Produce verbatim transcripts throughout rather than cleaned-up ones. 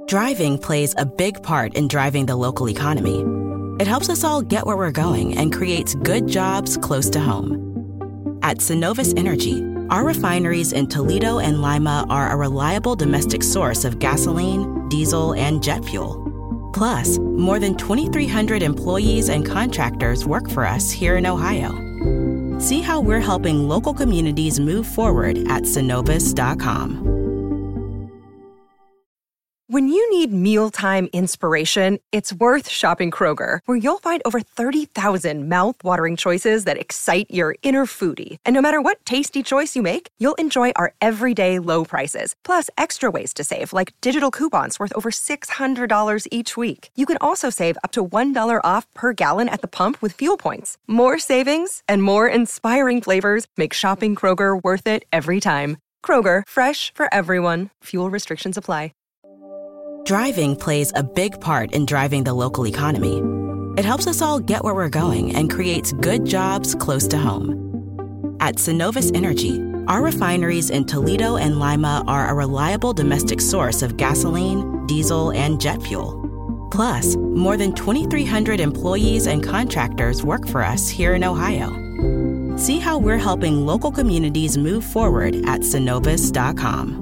Driving plays a big part in driving the local economy. It helps us all get where we're going and creates good jobs close to home. At Synovus Energy, our refineries in Toledo and Lima are a reliable domestic source of gasoline, diesel, and jet fuel. Plus, more than twenty-three hundred employees and contractors work for us here in Ohio. See how we're helping local communities move forward at synovus dot com. When you need mealtime inspiration, it's worth shopping Kroger, where you'll find over thirty thousand mouth-watering choices that excite your inner foodie. And no matter what tasty choice you make, you'll enjoy our everyday low prices, plus extra ways to save, like digital coupons worth over six hundred dollars each week. You can also save up to one dollar off per gallon at the pump with fuel points. More savings and more inspiring flavors make shopping Kroger worth it every time. Kroger, fresh for everyone. Fuel restrictions apply. Driving plays a big part in driving the local economy. It helps us all get where we're going and creates good jobs close to home. At Synovus Energy, our refineries in Toledo and Lima are a reliable domestic source of gasoline, diesel, and jet fuel. Plus, more than twenty-three hundred employees and contractors work for us here in Ohio. See how we're helping local communities move forward at synovus dot com.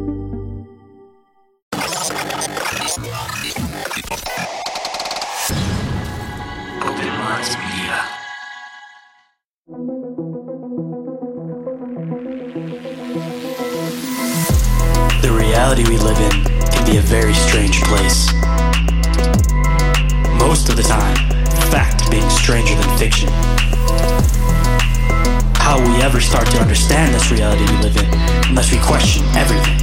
The reality we live in can be a very strange place. Most of the time, fact being stranger than fiction. How will we ever start to understand this reality we live in unless we question everything?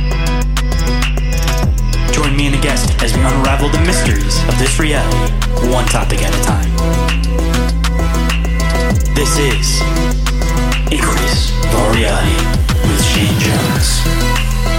Join me and a guest as we unravel the mysteries of this reality, one topic at a time. This is Inquiries for Reality with Shane Jones.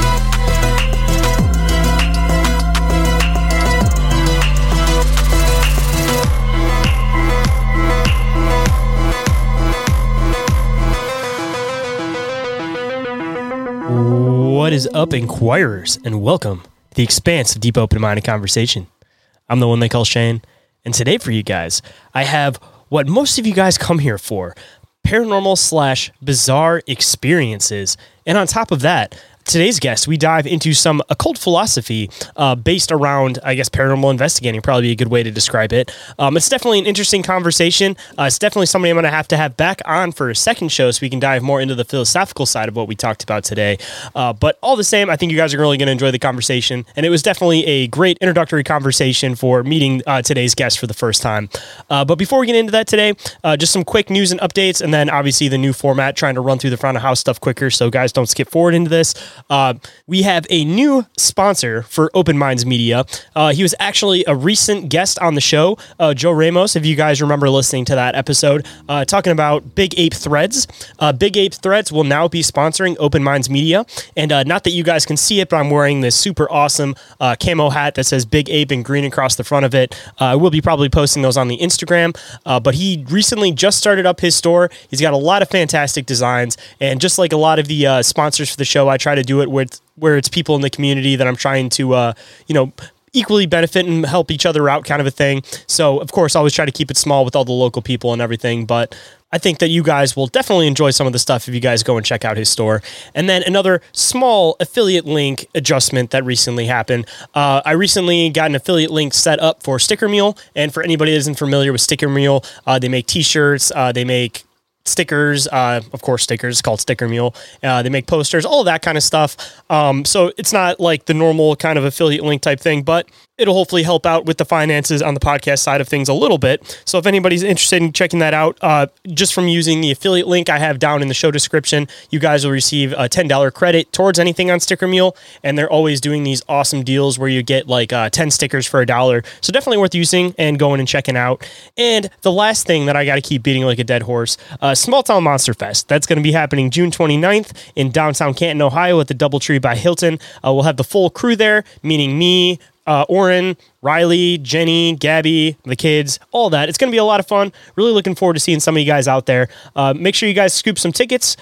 What is up, Inquirers, and welcome to the expanse of deep, open-minded conversation. I'm the one they call Shane, and today for you guys, I have what most of you guys come here for, paranormal slash bizarre experiences, and on top of that, today's guest, we dive into some occult philosophy uh, based around, I guess, paranormal investigating, probably be a good way to describe it. Um, it's definitely an interesting conversation. Uh, it's definitely somebody I'm going to have to have back on for a second show so we can dive more into the philosophical side of what we talked about today. Uh, but all the same, I think you guys are really going to enjoy the conversation, and it was definitely a great introductory conversation for meeting uh, today's guest for the first time. Uh, but before we get into that today, uh, just some quick news and updates, and then obviously the new format, trying to run through the front of house stuff quicker, so guys don't skip forward into this. Uh, we have a new sponsor for Open Minds Media. Uh, he was actually a recent guest on the show, uh, Joe Ramos, if you guys remember listening to that episode, uh, talking about Big Ape Threads. Uh, Big Ape Threads will now be sponsoring Open Minds Media. And uh, not that you guys can see it, but I'm wearing this super awesome uh, camo hat that says Big Ape in green across the front of it. Uh, I will be probably posting those on the Instagram. Uh, but he recently just started up his store. He's got a lot of fantastic designs. And just like a lot of the uh, sponsors for the show, I try to do it with where it's people in the community that I'm trying to, uh, you know, equally benefit and help each other out, kind of a thing. So, of course, I always try to keep it small with all the local people and everything, but I think that you guys will definitely enjoy some of the stuff if you guys go and check out his store. And then another small affiliate link adjustment that recently happened. Uh, I recently got an affiliate link set up for Sticker Mule, and for anybody that isn't familiar with Sticker Mule, uh, they make t-shirts, uh, they make stickers, uh, of course, stickers called Sticker Mule. Uh, they make posters, all of that kind of stuff. Um, so it's not like the normal kind of affiliate link type thing, but it'll hopefully help out with the finances on the podcast side of things a little bit. So if anybody's interested in checking that out, uh, just from using the affiliate link I have down in the show description, you guys will receive a ten dollars credit towards anything on Sticker Mule. And they're always doing these awesome deals where you get like uh, ten stickers for a dollar. So definitely worth using and going and checking out. And the last thing that I got to keep beating like a dead horse, uh, Small Town Monster Fest. That's going to be happening June twenty-ninth in downtown Canton, Ohio at the Doubletree by Hilton. Uh, we'll have the full crew there, meaning me, uh, Oren, Riley, Jenny, Gabby, the kids, all that. It's going to be a lot of fun. Really looking forward to seeing some of you guys out there. Uh, make sure you guys scoop some tickets. Uh,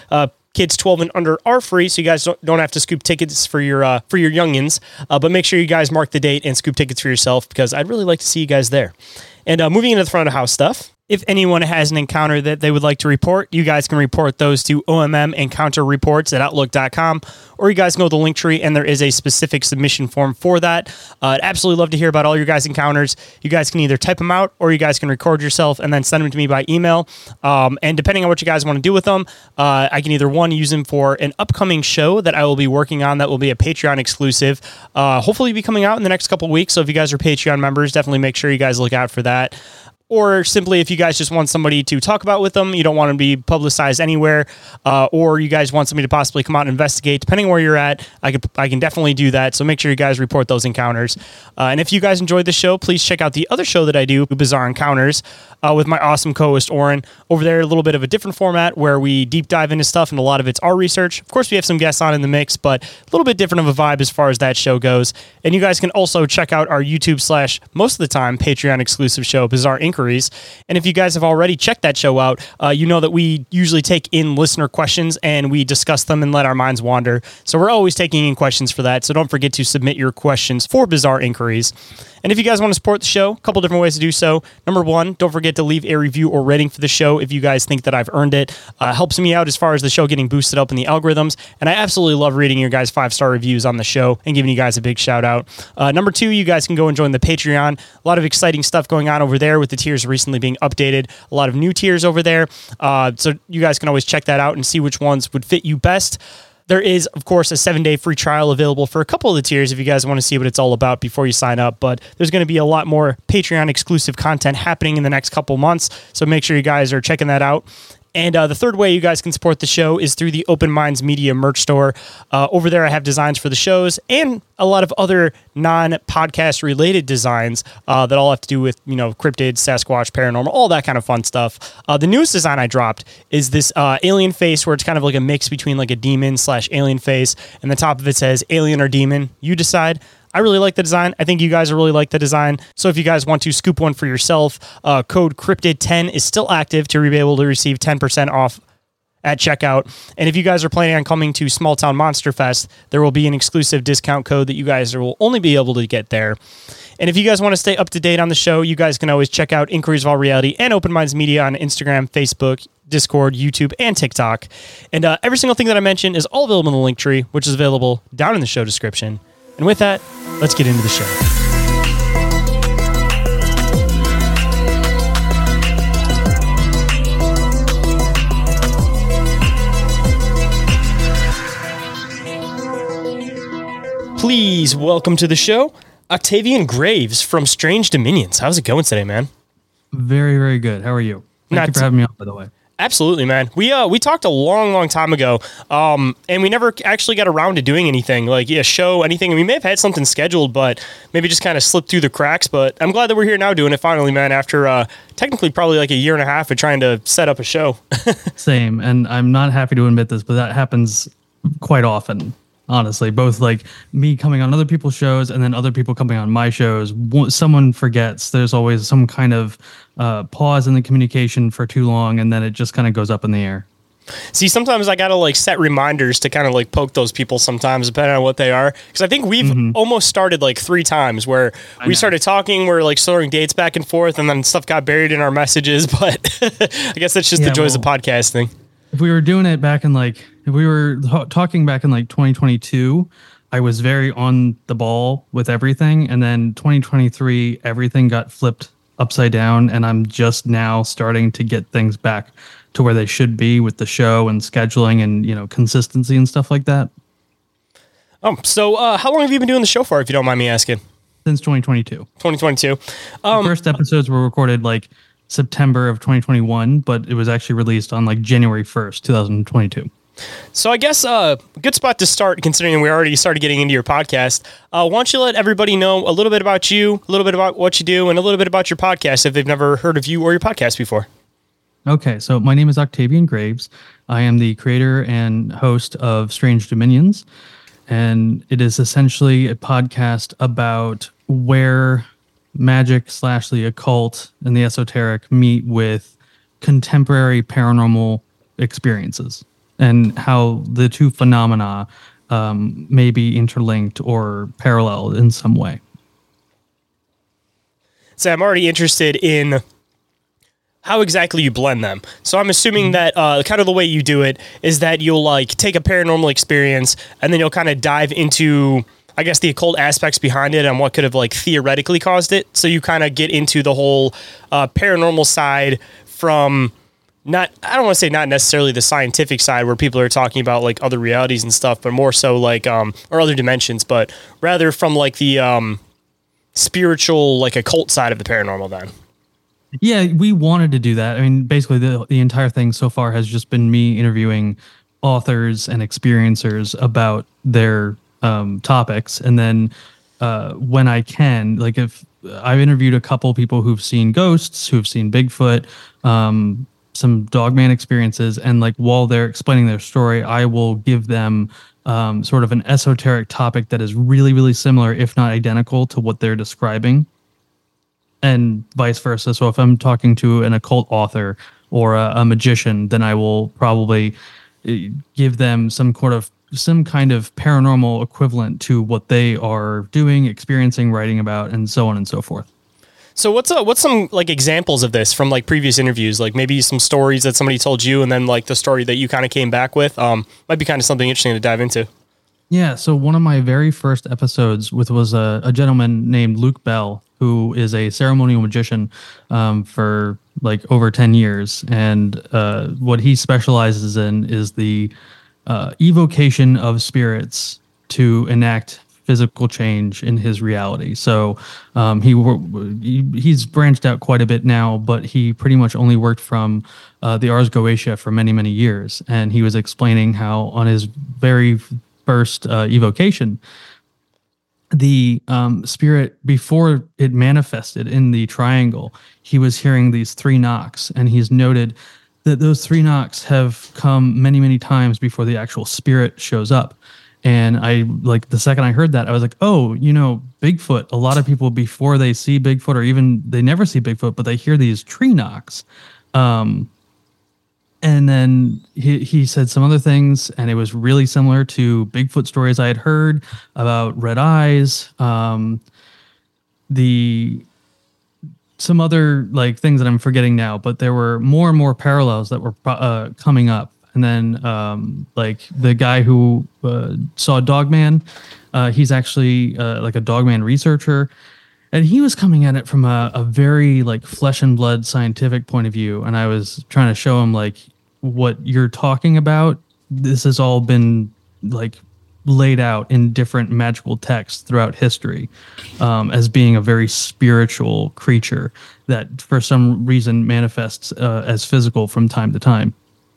Kids twelve and under are free, so you guys don't, don't have to scoop tickets for your uh, for your youngins. Uh, but make sure you guys mark the date and scoop tickets for yourself, because I'd really like to see you guys there. And uh, moving into the front of house stuff, if anyone has an encounter that they would like to report, you guys can report those to O M M Encounter Reports at outlook dot com, or you guys can go to the link tree, and there is a specific submission form for that. Uh, I'd absolutely love to hear about all your guys' encounters. You guys can either type them out, or you guys can record yourself and then send them to me by email. Um, and depending on what you guys want to do with them, uh, I can either, one, use them for an upcoming show that I will be working on that will be a Patreon exclusive. Uh, hopefully be coming out in the next couple weeks, so if you guys are Patreon members, definitely make sure you guys look out for that. Or simply, if you guys just want somebody to talk about with them, you don't want to be publicized anywhere, uh, or you guys want somebody to possibly come out and investigate, depending on where you're at, I could, I can definitely do that. So make sure you guys report those encounters. Uh, and if you guys enjoyed the show, please check out the other show that I do, Bizarre Encounters, uh, with my awesome co-host, Oren. Over there, a little bit of a different format where we deep dive into stuff, and a lot of it's our research. Of course, we have some guests on in the mix, but a little bit different of a vibe as far as that show goes. And you guys can also check out our YouTube slash, most of the time, Patreon exclusive show, Bizarre Inquiries. And if you guys have already checked that show out, uh, you know that we usually take in listener questions and we discuss them and let our minds wander. So we're always taking in questions for that. So don't forget to submit your questions for Bizarre Inquiries. And if you guys want to support the show, a couple different ways to do so. Number one, don't forget to leave a review or rating for the show if you guys think that I've earned it. Uh, helps me out as far as the show getting boosted up in the algorithms. And I absolutely love reading your guys' five-star reviews on the show and giving you guys a big shout out. Uh, number two, you guys can go and join the Patreon. A lot of exciting stuff going on over there with the tiers recently being updated. A lot of new tiers over there. Uh, so you guys can always check that out and see which ones would fit you best. There is, of course, a seven-day free trial available for a couple of the tiers if you guys want to see what it's all about before you sign up. But there's going to be a lot more Patreon-exclusive content happening in the next couple months, so make sure you guys are checking that out. And uh, the third way you guys can support the show is through the Open Minds Media merch store. Uh, over there, I have designs for the shows and a lot of other non-podcast related designs uh, that all have to do with, you know, cryptids, Sasquatch, paranormal, all that kind of fun stuff. Uh, the newest design I dropped is this uh, alien face, where it's kind of like a mix between like a demon slash alien face, and the top of it says alien or demon. You decide. I really like the design. I think you guys will really like the design. So if you guys want to scoop one for yourself, uh, code cryptid ten is still active to be able to receive ten percent off at checkout. And if you guys are planning on coming to Small Town Monster Fest, there will be an exclusive discount code that you guys will only be able to get there. And if you guys want to stay up to date on the show, you guys can always check out Inquiries of All Reality and Open Minds Media on Instagram, Facebook, Discord, YouTube, and TikTok. And uh, every single thing that I mentioned is all available in the link tree, which is available down in the show description. And with that, let's get into the show. Please welcome to the show, Octavian Graves from Strange Dominions. How's it going today, man? Very, very good. How are you? Thank Not you for t- having me on, by the way. Absolutely, man. We uh we talked a long, long time ago, um, and we never actually got around to doing anything like a yeah, show, anything. We may have had something scheduled, but maybe just kind of slipped through the cracks. But I'm glad that we're here now doing it finally, man. After uh, technically probably like a year and a half of trying to set up a show. Same, and I'm not happy to admit this, but that happens quite often. Honestly, both like me coming on other people's shows and then other people coming on my shows. Someone forgets. There's always some kind of uh, pause in the communication for too long, and then it just kind of goes up in the air. See, sometimes I gotta like set reminders to kind of like poke those people sometimes, depending on what they are. Because I think we've mm-hmm. almost started like three times where I we know. started talking, we're like throwing dates back and forth, and then stuff got buried in our messages. But I guess that's just yeah, the joys well, of podcasting. If we were doing it back in like, if we were h- talking back in like twenty twenty-two, I was very on the ball with everything. And then twenty twenty-three, everything got flipped upside down. And I'm just now starting to get things back to where they should be with the show and scheduling and, you know, consistency and stuff like that. Oh, so uh, how long have you been doing the show for, if you don't mind me asking? Since twenty twenty-two. twenty twenty-two. Um, the first episodes were recorded like September of twenty twenty-one, but it was actually released on like January first, twenty twenty-two. So I guess a uh, good spot to start, considering we already started getting into your podcast. Uh, why don't you let everybody know a little bit about you, a little bit about what you do, and a little bit about your podcast if they've never heard of you or your podcast before. Okay, so my name is Octavian Graves. I am the creator and host of Strange Dominions, and it is essentially a podcast about where magic slash the occult and the esoteric meet with contemporary paranormal experiences. and how the two phenomena um, may be interlinked or parallel in some way. So I'm already interested in how exactly you blend them. So I'm assuming that uh, kind of the way you do it is that you'll like take a paranormal experience and then you'll kind of dive into, I guess, the occult aspects behind it and what could have like theoretically caused it. So you kind of get into the whole uh, paranormal side from not, I don't want to say not necessarily the scientific side where people are talking about like other realities and stuff, but more so like, um, or other dimensions, but rather from like the um, spiritual, like occult side of the paranormal then. Yeah, we wanted to do that. I mean, basically the, the entire thing so far has just been me interviewing authors and experiencers about their um, topics. And then uh, when I can, like if I've interviewed a couple people who've seen ghosts, who've seen Bigfoot, um, some Dogman experiences. And like while they're explaining their story, I will give them um, sort of an esoteric topic that is really, really similar, if not identical to what they're describing. And vice versa. So if I'm talking to an occult author or a, a magician, then I will probably give them some sort of some kind of paranormal equivalent to what they are doing, experiencing, writing about, and so on and so forth. So what's uh, what's some like examples of this from like previous interviews? Like maybe some stories that somebody told you, and then like the story that you kind of came back with. Um, might be kind of something interesting to dive into. Yeah. So one of my very first episodes with was a, a gentleman named Luke Bell, who is a ceremonial magician um, for like over ten years. And uh, what he specializes in is the uh, evocation of spirits to enact physical change in his reality. So um, he, he he's branched out quite a bit now, but he pretty much only worked from uh, the Ars Goetia for many, many years. And he was explaining how on his very first uh, evocation, the um, spirit, before it manifested in the triangle, he was hearing these three knocks, and he's noted that those three knocks have come many, many times before the actual spirit shows up. And I, like, the second I heard that, I was like, oh, you know, Bigfoot, a lot of people before they see Bigfoot, or even they never see Bigfoot, but they hear these tree knocks. Um, And then he, he said some other things, and it was really similar to Bigfoot stories I had heard about red eyes, um, the some other like things that I'm forgetting now, but there were more and more parallels that were uh, coming up. And then um, like the guy who uh, saw Dogman, uh, he's actually uh, like a Dogman researcher. And he was coming at it from a, a very like flesh and blood scientific point of view. And I was trying to show him like what you're talking about. This has all been like laid out in different magical texts throughout history um, as being a very spiritual creature that for some reason manifests uh, as physical from time to time.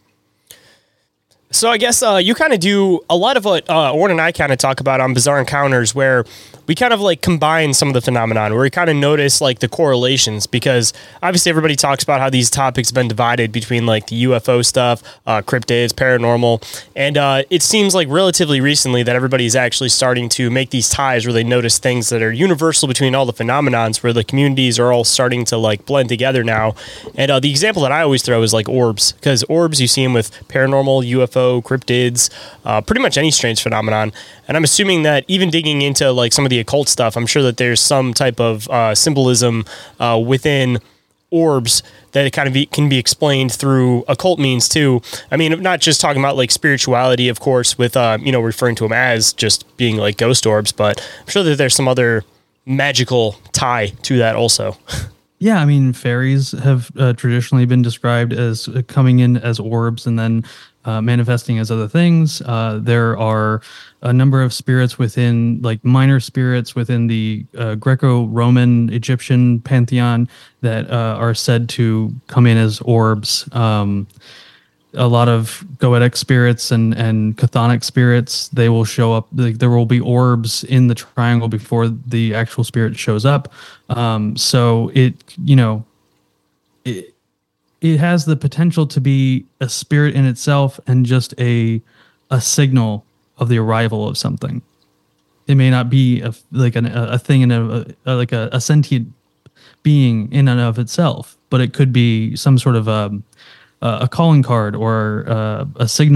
So I guess uh, you kind of do a lot of what uh, Oren and I kind of talk about on Bizarre Encounters, where we kind of like combine some of the phenomenon, where we kind of notice like the correlations, because obviously everybody talks about how these topics have been divided between like the U F O stuff, uh, cryptids, paranormal, and uh, it seems like relatively recently that everybody's actually starting to make these ties where they notice things that are universal between all the phenomenons, where the communities are all starting to like blend together now. And uh, the example that I always throw is like orbs, because orbs, you see them with paranormal, U F O, cryptids, uh, pretty much any strange phenomenon. And I'm assuming that even digging into like some of the occult stuff, I'm sure that there's some type of uh, symbolism uh, within orbs that it kind of be, can be explained through occult means too. I mean, not just talking about like spirituality, of course, with, uh, you know, referring to them as just being like ghost orbs, but I'm sure that there's some other magical tie to that also. Yeah, I mean, fairies have uh, traditionally been described as uh, coming in as orbs and then uh, manifesting as other things. Uh, there are a number of spirits within, like minor spirits within the uh, Greco-Roman Egyptian pantheon that uh, are said to come in as orbs. Um, a lot of goetic spirits and, and chthonic spirits, they will show up. Like, there will be orbs in the triangle before the actual spirit shows up. Um, so it, you know, it, it has the potential to be a spirit in itself and just a a signal of the arrival of something. It may not be a, like an, a, a thing in a, a like a, a sentient being in and of itself, but it could be some sort of a, a calling card or a, a signal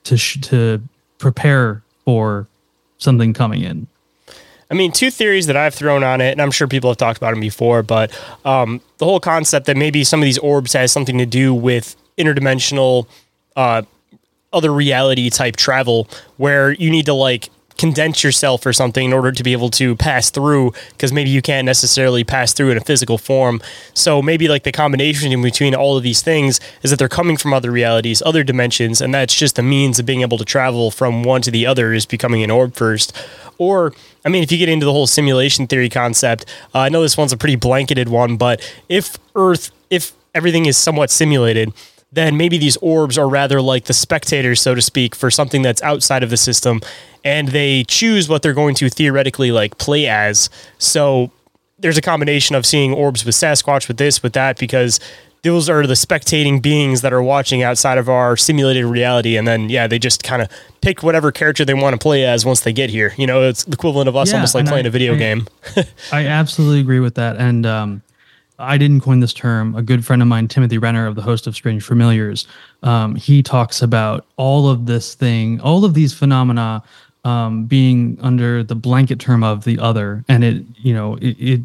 to sh- to prepare for something coming in. I mean, two theories that I've thrown on it, and I'm sure people have talked about them before, but um, the whole concept that maybe some of these orbs has something to do with interdimensional, uh, other reality type travel, where you need to like condense yourself or something in order to be able to pass through, because maybe you can't necessarily pass through in a physical form. So maybe like the combination in between all of these things is that they're coming from other realities, other dimensions, and that's just the means of being able to travel from one to the other is becoming an orb first. Or, I mean, if you get into the whole simulation theory concept, uh, I know this one's a pretty blanketed one, but if Earth, if everything is somewhat simulated, then maybe these orbs are rather like the spectators, so to speak, for something that's outside of the system, and they choose what they're going to theoretically like play as. So there's a combination of seeing orbs with Sasquatch, with this, with that, because those are the spectating beings that are watching outside of our simulated reality, and then, yeah, they just kind of pick whatever character they want to play as once they get here. You know, it's the equivalent of us Yeah, almost like and playing I- a video I- game. I absolutely agree with that. And um, I didn't coin this term. A good friend of mine, Timothy Renner, of the host of Strange Familiars, um, he talks about all of this thing, all of these phenomena um, being under the blanket term of the other. And it, you know, it, it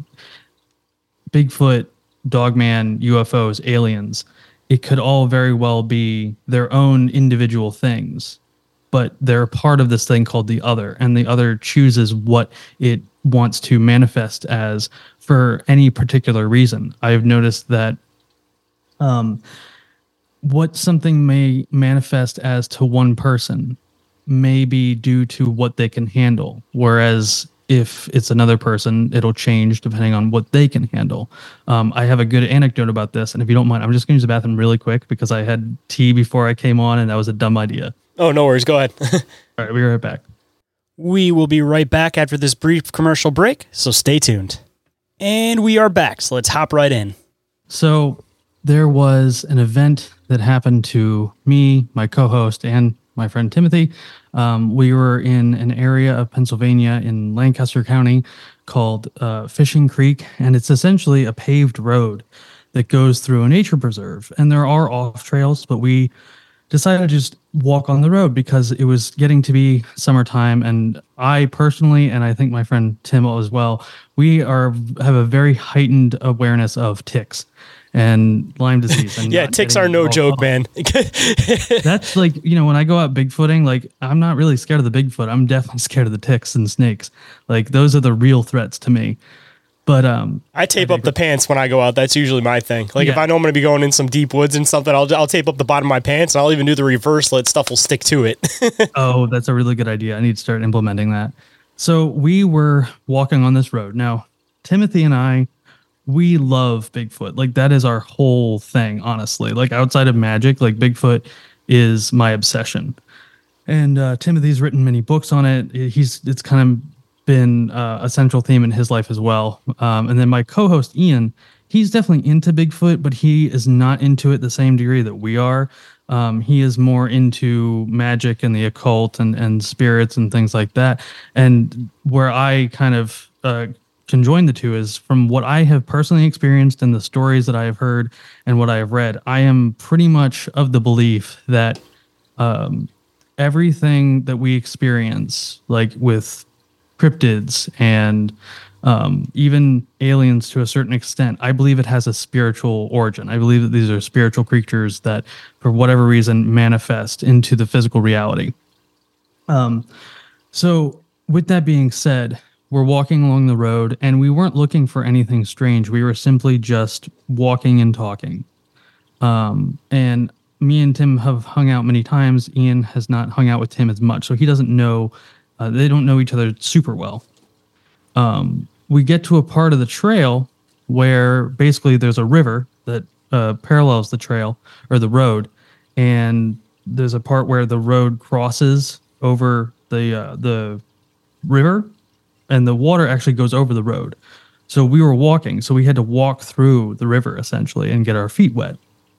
Bigfoot, Dogman, U F Os, aliens, it could all very well be their own individual things, but they're part of this thing called the other, and the other chooses what it wants to manifest as for any particular reason. I've noticed that um, what something may manifest as to one person may be due to what they can handle, whereas if it's another person, it'll change depending on what they can handle. Um, I have a good anecdote about this, and if you don't mind, I'm just going to use the bathroom really quick because I had tea before I came on, and that was a dumb idea. Oh, no worries. Go ahead. All right, we'll be right back. We will be right back after this brief commercial break, so stay tuned. And we are back, so let's hop right in. So there was an event that happened to me, my co-host, and my friend Timothy. Um, we were in an area of Pennsylvania in Lancaster County called uh, Fishing Creek, and it's essentially a paved road that goes through a nature preserve. And there are off trails, but we decided to just walk on the road because it was getting to be summertime. And I personally, and I think my friend Tim as well, we are have a very heightened awareness of ticks and Lyme disease. And Yeah, not ticks getting are no involved. joke, man. That's like, you know, when I go out Bigfooting, like I'm not really scared of the Bigfoot. I'm definitely scared of the ticks and snakes. Like those are the real threats to me. But um, I tape up the pants when I go out. That's usually my thing. Like if Yeah. I know I'm going to be going in some deep woods and something, I'll I'll tape up the bottom of my pants, and I'll even do the reverse. Let stuff will stick to it. oh, that's a really good idea. I need to start implementing that. So we were walking on this road. Now, Timothy and I, we love Bigfoot. Like that is our whole thing, honestly. Like outside of magic, like Bigfoot is my obsession. And uh, Timothy's written many books on it. He's it's kind of been uh, a central theme in his life as well. Um, and then my co-host Ian, he's definitely into Bigfoot, but he is not into it the same degree that we are. Um, he is more into magic and the occult and, and spirits and things like that. And where I kind of uh, can join the two is from what I have personally experienced and the stories that I have heard and what I have read, I am pretty much of the belief that um, everything that we experience, like with cryptids and um, even aliens to a certain extent, I believe it has a spiritual origin. I believe that these are spiritual creatures that, for whatever reason, manifest into the physical reality. Um, so, with that being said, we're walking along the road, and we weren't looking for anything strange. We were simply just walking and talking. Um, and me and Tim have hung out many times. Ian has not hung out with Tim as much, so he doesn't know. Uh, they don't know each other super well. Um, we get to a part of the trail where basically there's a river that uh, parallels the trail or the road, and there's a part where the road crosses over the uh, the river, and the water actually goes over the road. So we were walking, so we had to walk through the river essentially and get our feet wet.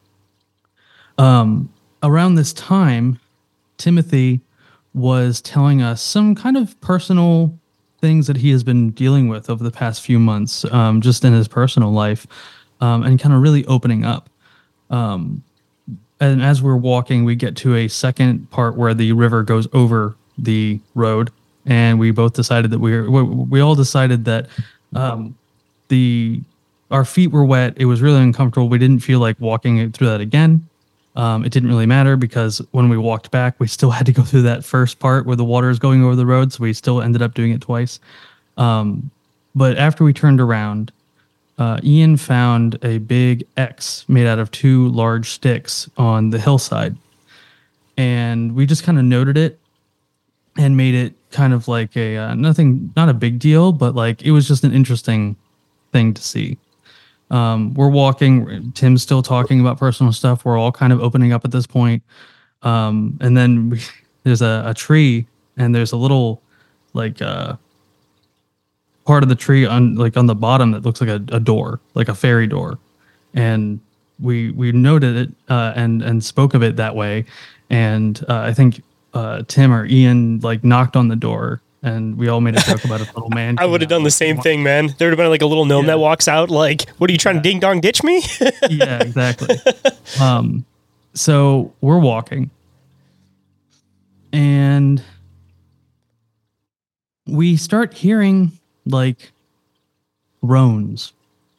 Um, around this time, Timothy was telling us some kind of personal things that he has been dealing with over the past few months, um, just in his personal life, um, and kind of really opening up. Um, and as we're walking, we get to a second part where the river goes over the road, and we both decided that we were, we, we all decided that um, the our feet were wet. It was really uncomfortable. We didn't feel like walking through that again. Um, it didn't really matter because when we walked back, we still had to go through that first part where the water is going over the road. So we still ended up doing it twice. Um, but after we turned around, uh, Ian found a big X made out of two large sticks on the hillside. And we just kind of noted it and made it kind of like a, uh, nothing, not a big deal, but like it was just an interesting thing to see. Um, we're walking, Tim's still talking about personal stuff. We're all kind of opening up at this point. Um, and then we, there's a, a tree and there's a little like, uh, part of the tree on like on the bottom that looks like a, a door, like a fairy door. And we, we noted it, uh, and, and spoke of it that way. And, uh, I think, uh, Tim or Ian like knocked on the door. And we all made a joke about a little man. I would have done the same thing, man. There would have been like a little gnome yeah. that walks out like, what are you trying yeah. to ding dong ditch me? Yeah, exactly. Um, so we're walking and we start hearing like groans.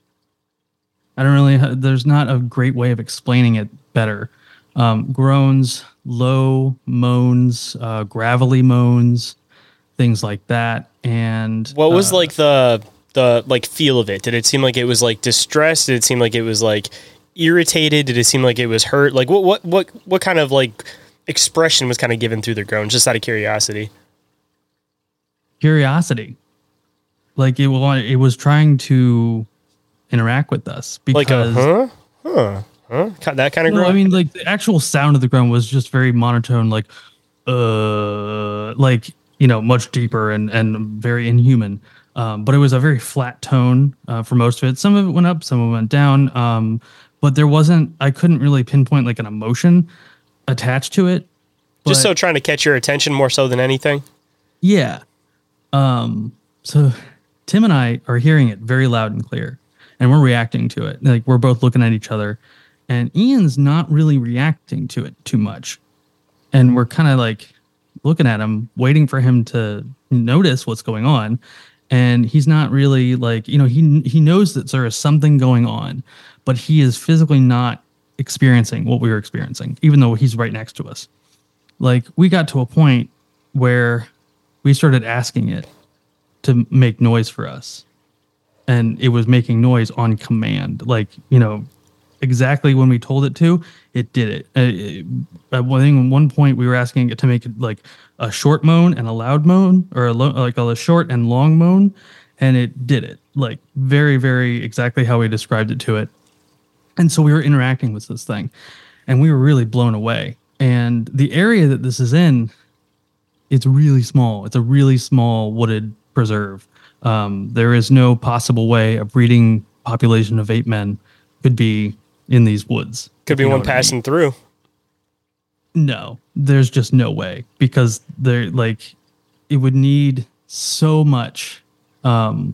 I don't really, there's not a great way of explaining it better. Um, groans, low moans, uh, gravelly moans, things like that. And what was uh, like the the like feel of it? Did it seem like it was like distressed? Did it seem like it was like irritated? Did it seem like it was hurt? Like what what what what kind of like expression was kind of given through the groans, just out of curiosity? Curiosity. Like it was it was trying to interact with us because like a huh? Huh? Huh? That kind of groan? No, I mean like the actual sound of the groan was just very monotone, like uh like you know, much deeper and, and very inhuman. Um, but it was a very flat tone uh, for most of it. Some of it went up, some of it went down. Um, but there wasn't, I couldn't really pinpoint like an emotion attached to it. Just so trying to catch your attention more so than anything? Yeah. Um, so Tim and I are hearing it very loud and clear, and we're reacting to it. Like we're both looking at each other, and Ian's not really reacting to it too much. And we're kind of like, looking at him, waiting for him to notice what's going on. And he's not really like, you know, he he knows that there is something going on, but he is physically not experiencing what we were experiencing, even though he's right next to us. Like we got to a point where we started asking it to make noise for us. And it was making noise on command. Like, you know, exactly when we told it to, it did it. Uh, at one, one point, we were asking it to make it like a short moan and a loud moan, or a lo- like a short and long moan, and it did it like very, very exactly how we described it to it. And so we were interacting with this thing, and we were really blown away. And the area that this is in, it's really small. It's a really small wooded preserve. Um, there is no possible way a breeding population of ape men could be in these woods. Could be one passing I mean. through. No, there's just no way, because they're like, it would need so much um,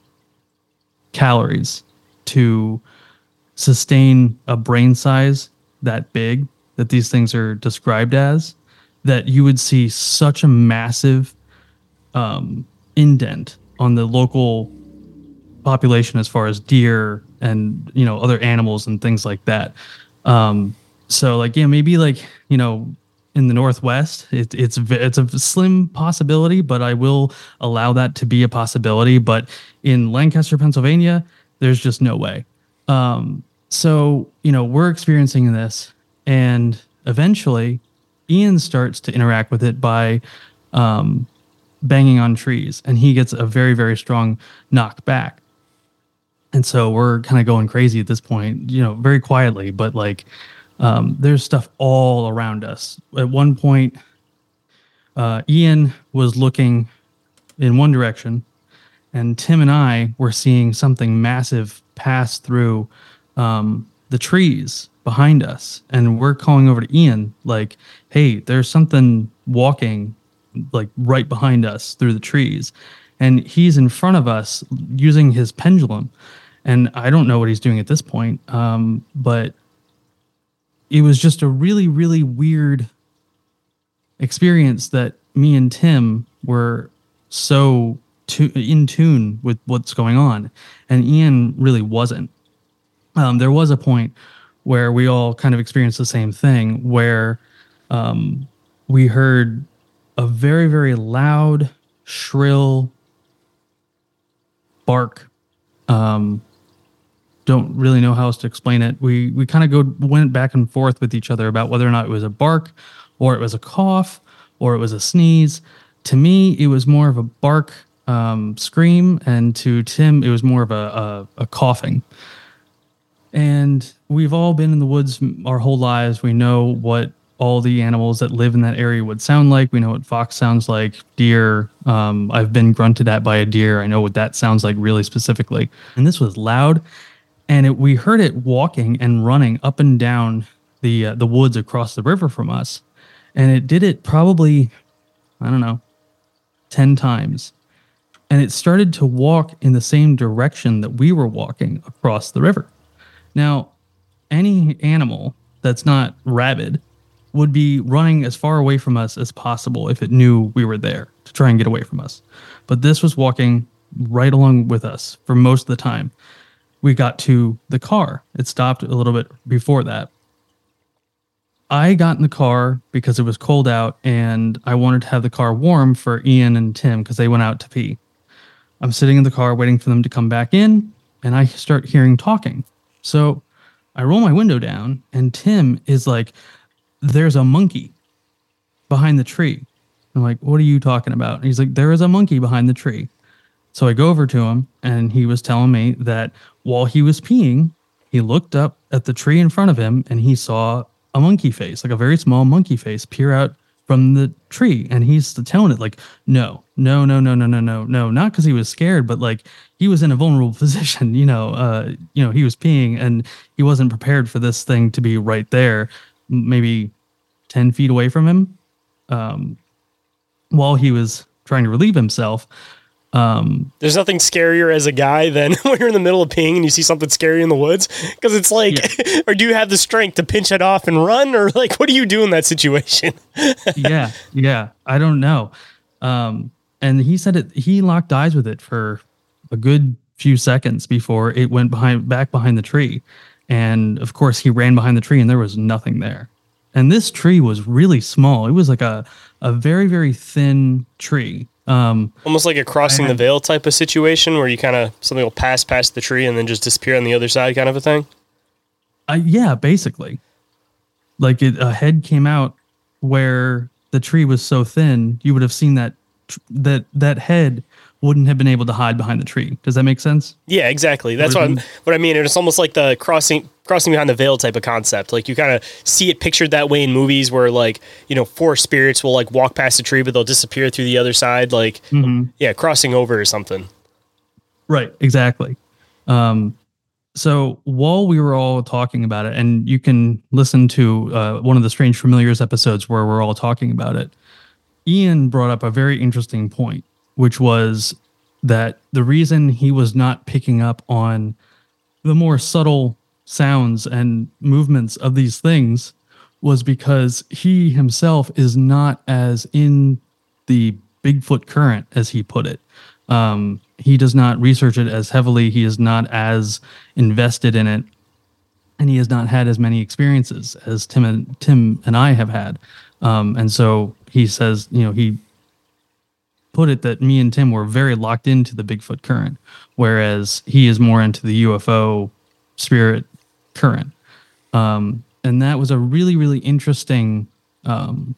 calories to sustain a brain size that big that these things are described as, that you would see such a massive um, indent on the local population as far as deer and, you know, other animals and things like that. Um, so like, yeah, maybe like, you know, in the Northwest, it, it's it's a slim possibility, but I will allow that to be a possibility. But in Lancaster, Pennsylvania, there's just no way. Um, so, you know, we're experiencing this, and eventually Ian starts to interact with it by um, banging on trees, and he gets a very, very strong knock back. And so we're kind of going crazy at this point, you know, very quietly, but like um, there's stuff all around us. At one point, uh, Ian was looking in one direction, and Tim and I were seeing something massive pass through um, the trees behind us. And we're calling over to Ian like, hey, there's something walking like right behind us through the trees. And he's in front of us using his pendulum. And I don't know what he's doing at this point. Um, but it was just a really, really weird experience that me and Tim were so tu- in tune with what's going on, and Ian really wasn't. Um, there was a point where we all kind of experienced the same thing, where um, we heard a very, very loud, shrill bark. Um, don't really know how else to explain it. We we kind of go went back and forth with each other about whether or not it was a bark, or it was a cough, or it was a sneeze. To me, it was more of a bark um, scream, and to Tim, it was more of a, a, a coughing. And we've all been in the woods our whole lives. We know what all the animals that live in that area would sound like. We know what fox sounds like, deer. Um, I've been grunted at by a deer. I know what that sounds like really specifically. And this was loud. And it, we heard it walking and running up and down the uh, the woods across the river from us. And it did it probably, I don't know, ten times. And it started to walk in the same direction that we were walking across the river. Now, any animal that's not rabid would be running as far away from us as possible if it knew we were there to try and get away from us. But this was walking right along with us for most of the time. We got to the car. It stopped a little bit before that. I got in the car because it was cold out and I wanted to have the car warm for Ian and Tim because they went out to pee. I'm sitting in the car waiting for them to come back in, and I start hearing talking. So I roll my window down, and Tim is like, "There's a monkey behind the tree." I'm like, "What are you talking about?" And he's like, "There is a monkey behind the tree." So I go over to him, and he was telling me that while he was peeing, he looked up at the tree in front of him, and he saw a monkey face, like a very small monkey face, peer out from the tree. And he's telling it like, no, no, no, no, no, no, no, no, not because he was scared, but like he was in a vulnerable position. You know, uh, you know, he was peeing, and he wasn't prepared for this thing to be right there, maybe ten feet away from him, um, while he was trying to relieve himself. Um, There's nothing scarier as a guy than when you're in the middle of peeing and you see something scary in the woods, because it's like, yeah. Or do you have the strength to pinch it off and run, or like, what do you do in that situation? yeah, yeah, I don't know. Um, and he said it. He locked eyes with it for a good few seconds before it went behind, back behind the tree, and of course he ran behind the tree, and there was nothing there. And this tree was really small. It was like a a very very thin tree. Um, Almost like a crossing had, the veil type of situation where you kind of, something will pass past the tree and then just disappear on the other side kind of a thing. Uh, yeah, basically. Like it, a head came out where the tree was so thin, you would have seen that, that, that head wouldn't have been able to hide behind the tree. Does that make sense? Yeah, exactly. That's what, I'm, what I mean. It's almost like the crossing crossing behind the veil type of concept. Like you kind of see it pictured that way in movies where like, you know, four spirits will like walk past the tree, but they'll disappear through the other side. Like, mm-hmm. yeah, crossing over or something. Right. Exactly. Um, so while we were all talking about it, and you can listen to uh, one of the Strange Familiars episodes where we're all talking about it, Ian brought up a very interesting point, which was that the reason he was not picking up on the more subtle sounds and movements of these things was because he himself is not as in the Bigfoot current, as he put it. Um, he does not research it as heavily. He is not as invested in it, and he has not had as many experiences as Tim and Tim and I have had. Um, and so he says, you know, he put it that me and Tim were very locked into the Bigfoot current, whereas he is more into the U F O spirit current. Um, and that was a really, really interesting um,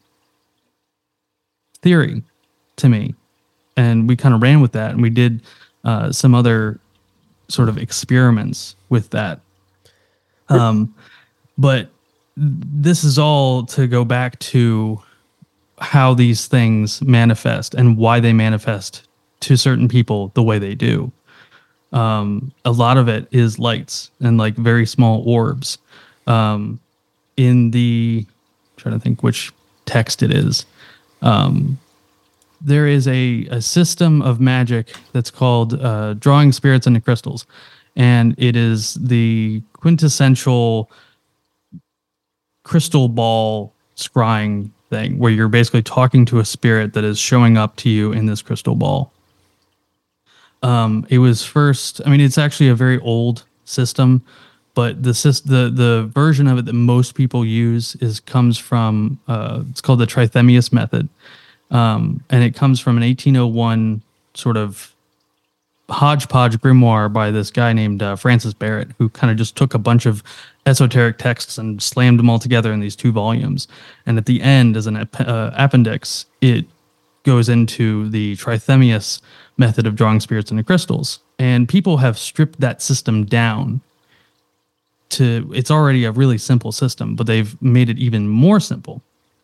theory to me. And we kind of ran with that, and we did uh, some other sort of experiments with that. Um, but this is all to go back to how these things manifest and why they manifest to certain people the way they do. Um, a lot of it is lights and like very small orbs. Um, in the, I'm trying to think which text it is. Um, there is a, a system of magic that's called uh, drawing spirits into crystals. And it is the quintessential crystal ball scrying thing where you're basically talking to a spirit that is showing up to you in this crystal ball. Um, it was first, I mean, it's actually a very old system, but the the the version of it that most people use is comes from uh, it's called the Trithemius method, um, and it comes from an eighteen oh one sort of hodgepodge grimoire by this guy named uh, Francis Barrett, who kind of just took a bunch of esoteric texts and slammed them all together in these two volumes. And at the end, as an ap- uh, appendix, it goes into the Trithemius method of drawing spirits into crystals. And people have stripped that system down to, it's already a really simple system, but they've made it even more simple.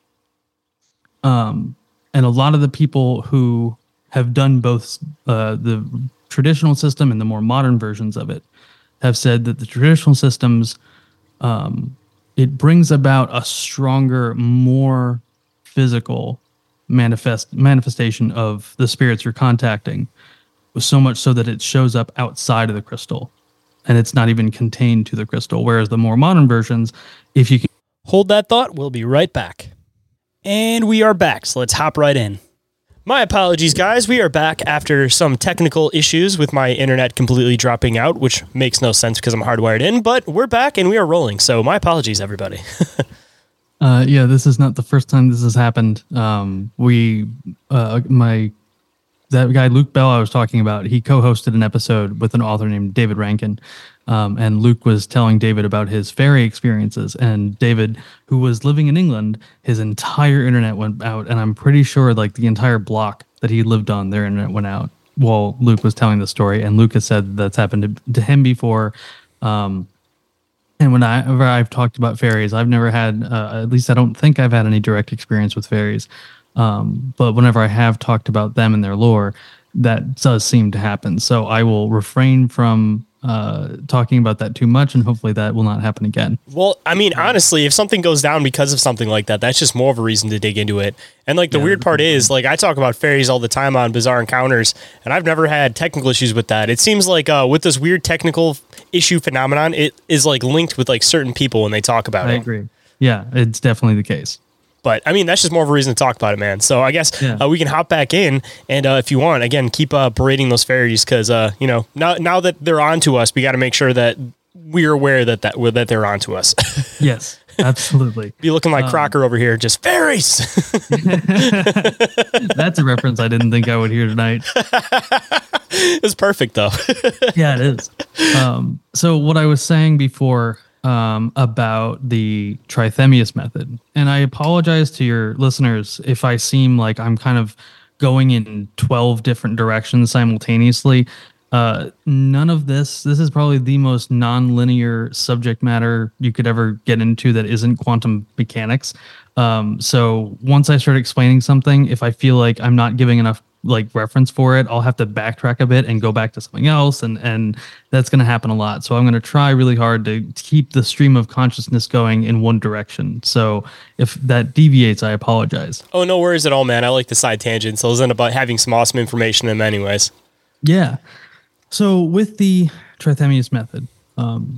Um, and a lot of the people who have done both uh, the traditional system and the more modern versions of it have said that the traditional systems, um, it brings about a stronger, more physical manifest manifestation of the spirits you're contacting, so much so that it shows up outside of the crystal and it's not even contained to the crystal. Whereas the more modern versions, if you can hold that thought, we'll be right back. And we are back, so let's hop right in. My apologies, guys. We are back after some technical issues with my internet completely dropping out, which makes no sense because I'm hardwired in, but we're back and we are rolling. So my apologies, everybody. uh, yeah, this is not the first time this has happened. Um, we, uh, my, that guy, Luke Bell, I was talking about, he co-hosted an episode with an author named David Rankin. Um, and Luke was telling David about his fairy experiences, and David, who was living in England, his entire internet went out, and I'm pretty sure like the entire block that he lived on, their internet went out while Luke was telling the story. And Luke has said that's happened to, to him before. Um, and whenever I've talked about fairies, I've never had, uh, at least I don't think I've had any direct experience with fairies. Um, but whenever I have talked about them and their lore, that does seem to happen. So I will refrain from uh talking about that too much, and hopefully that will not happen again. Well, I mean, honestly, if something goes down because of something like that, that's just more of a reason to dig into it. And like the yeah, weird part is, like, I talk about fairies all the time on Bizarre Encounters, and I've never had technical issues with that. It seems like uh with this weird technical issue phenomenon, it is like linked with like certain people when they talk about I it. I agree. Yeah, it's definitely the case. But, I mean, that's just more of a reason to talk about it, man. So I guess yeah. uh, we can hop back in, and uh, if you want, again, keep uh, berating those fairies, because, uh, you know, now now that they're on to us, we got to make sure that we're aware that, that, that they're on to us. Yes, absolutely. Be looking like um, Crocker over here, just fairies! That's a reference I didn't think I would hear tonight. It's perfect, though. Yeah, it is. Um, so what I was saying before... Um, about the Trithemius method. And I apologize to your listeners if I seem like I'm kind of going in twelve different directions simultaneously. Uh, none of this, this is probably the most non-linear subject matter you could ever get into that isn't quantum mechanics. Um, so once I start explaining something, if I feel like I'm not giving enough like reference for it, I'll have to backtrack a bit and go back to something else, and and that's going to happen a lot. So I'm going to try really hard to keep the stream of consciousness going in one direction. So if that deviates, I apologize. Oh, no worries at all, man. I like the side tangents. Those end up having some awesome information in them anyways. Yeah. So with the Trithemius method, um,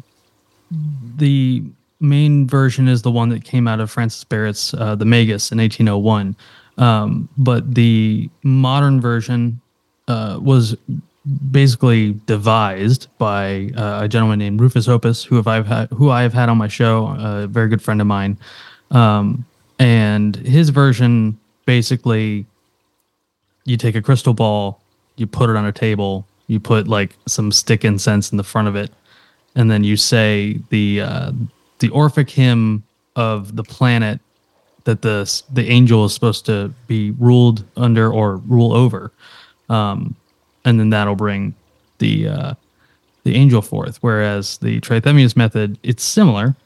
the main version is the one that came out of Francis Barrett's uh, The Magus in eighteen oh one. Um, but the modern version uh, was basically devised by uh, a gentleman named Rufus Opus, who have I've had, who I have had on my show, a very good friend of mine. Um, and his version, basically, you take a crystal ball, you put it on a table, you put like some stick incense in the front of it, and then you say the uh, the Orphic hymn of the planet that the the angel is supposed to be ruled under or rule over, um, and then that'll bring the uh, the angel forth. Whereas the Trithemius method, it's similar,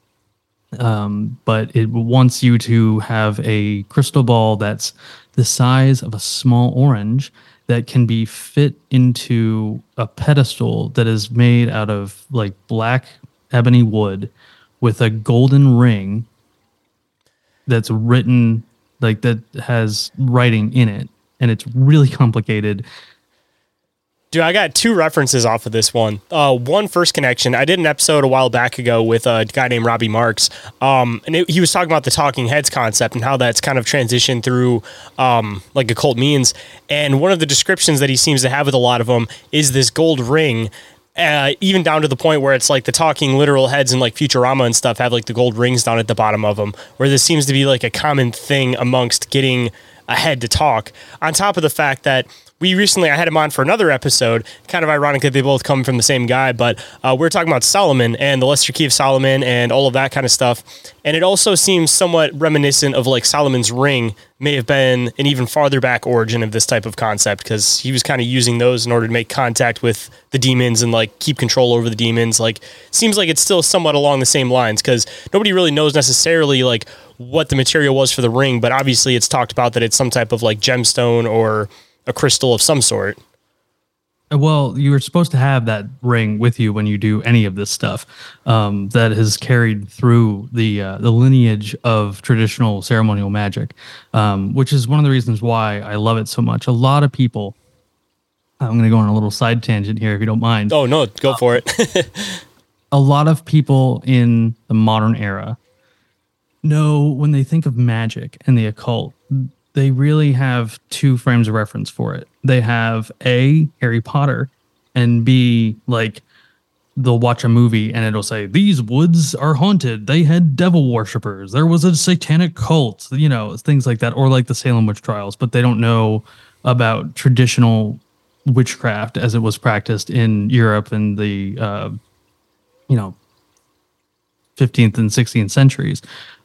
um, but it wants you to have a crystal ball that's the size of a small orange that can be fit into a pedestal that is made out of like black ebony wood with a golden ring that's written, like that has writing in it, and it's really complicated. Dude, I got two references off of this one. Uh, one first connection. I did an episode a while back ago with a guy named Robbie Marks, um, and it, he was talking about the talking heads concept and how that's kind of transitioned through um, like occult means. And one of the descriptions that he seems to have with a lot of them is this gold ring. Uh, even down to the point where it's like the talking literal heads and like Futurama and stuff have like the gold rings down at the bottom of them, where this seems to be like a common thing amongst getting a head to talk. On top of the fact that we recently, I had him on for another episode, kind of ironic that they both come from the same guy, but uh, we're talking about Solomon and the Lesser Key of Solomon and all of that kind of stuff. And it also seems somewhat reminiscent of like Solomon's Ring may have been an even farther back origin of this type of concept, because he was kind of using those in order to make contact with the demons and like keep control over the demons. Like, seems like it's still somewhat along the same lines, because nobody really knows necessarily like what the material was for the ring, but obviously it's talked about that it's some type of like gemstone or a crystal of some sort. Well, you were supposed to have that ring with you when you do any of this stuff. Um, that has carried through the uh, the lineage of traditional ceremonial magic, um, which is one of the reasons why I love it so much. A lot of people. I'm going to go on a little side tangent here, if you don't mind. Oh no, go for it. A lot of people in the modern era know when they think of magic and the occult, they really have two frames of reference for it. They have A, Harry Potter, and B, like, they'll watch a movie and it'll say, these woods are haunted. They had devil worshippers. There was a satanic cult, you know, things like that. Or like the Salem witch trials, but they don't know about traditional witchcraft as it was practiced in Europe in the, uh, you know, fifteenth and sixteenth centuries.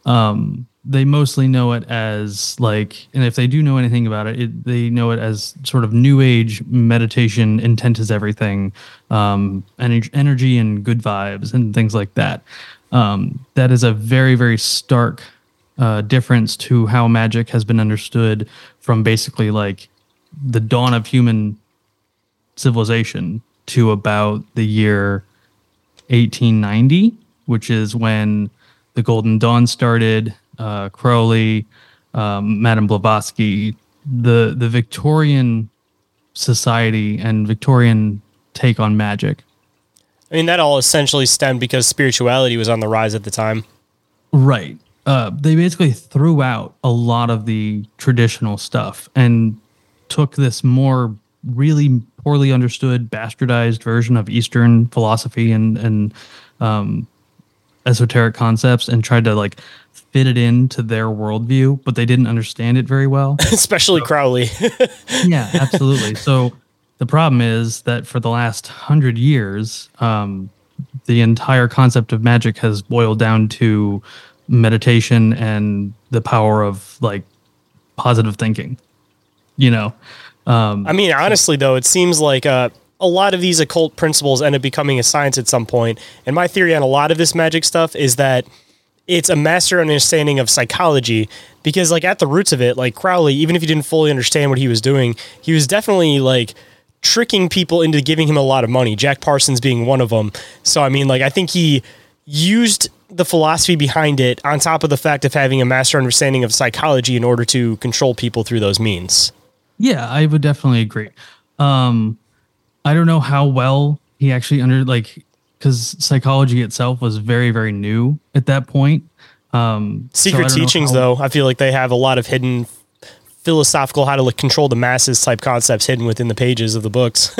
Um, they mostly know it as like, and if they do know anything about it, it they know it as sort of new age meditation, intent is everything, um, energy, energy and good vibes and things like that. Um, that is a very, very stark uh, difference to how magic has been understood from basically like the dawn of human civilization to about the year eighteen ninety, which is when the Golden Dawn started. Uh, Crowley, um, Madame Blavatsky, the the Victorian society and Victorian take on magic. I mean, that all essentially stemmed because spirituality was on the rise at the time. Right. Uh, they basically threw out a lot of the traditional stuff and took this more really poorly understood, bastardized version of Eastern philosophy and and um, esoteric concepts and tried to like fit it into their worldview, but they didn't understand it very well. Especially so, Crowley. Yeah, absolutely. So the problem is that for the last hundred years, um, the entire concept of magic has boiled down to meditation and the power of like positive thinking, you know? Um, I mean, honestly, though, it seems like uh, a lot of these occult principles end up becoming a science at some point. And my theory on a lot of this magic stuff is that it's a master understanding of psychology, because like at the roots of it, like Crowley, even if you didn't fully understand what he was doing, he was definitely like tricking people into giving him a lot of money, Jack Parsons being one of them. So, I mean, like, I think he used the philosophy behind it on top of the fact of having a master understanding of psychology in order to control people through those means. Yeah, I would definitely agree. Um, I don't know how well he actually under like, because psychology itself was very, very new at that point. Um, Secret so teachings, how, though, I feel like they have a lot of hidden philosophical how to like, control the masses type concepts hidden within the pages of the books.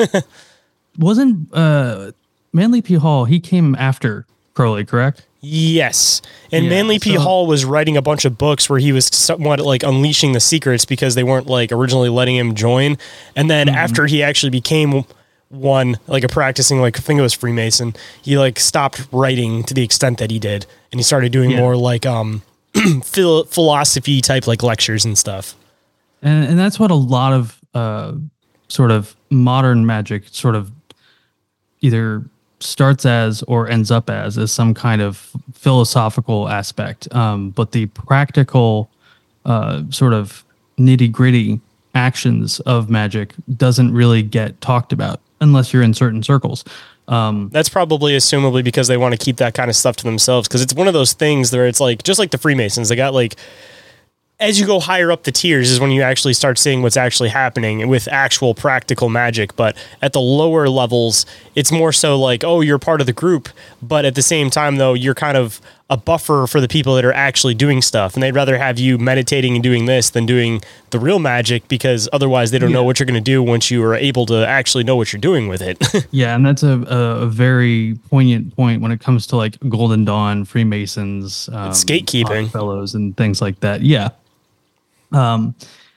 Wasn't uh, Manly P. Hall, he came after Crowley, correct? Yes. And yeah, Manly P. so, Hall was writing a bunch of books where he was somewhat like unleashing the secrets because they weren't like originally letting him join. And then mm-hmm. after he actually became one, like a practicing, like I think it was Freemason, he like stopped writing to the extent that he did. And he started doing yeah. more like um, phil- philosophy type like lectures and stuff. And, and that's what a lot of uh, sort of modern magic sort of either starts as or ends up as, is some kind of philosophical aspect. Um, but the practical uh, sort of nitty gritty actions of magic doesn't really get talked about unless you're in certain circles. Um, That's probably assumably because they want to keep that kind of stuff to themselves. Cause it's one of those things where it's like, just like the Freemasons, they got like as you go higher up the tiers is when you actually start seeing what's actually happening with actual practical magic. But at the lower levels, it's more so like, oh, you're part of the group. But at the same time, though, you're kind of a buffer for the people that are actually doing stuff. And they'd rather have you meditating and doing this than doing the real magic, because otherwise they don't yeah. know what you're going to do once you are able to actually know what you're doing with it. Yeah, and that's a, a very poignant point when it comes to like Golden Dawn, Freemasons, um, it's gatekeeping. Fellows, and things like that. Yeah. Um,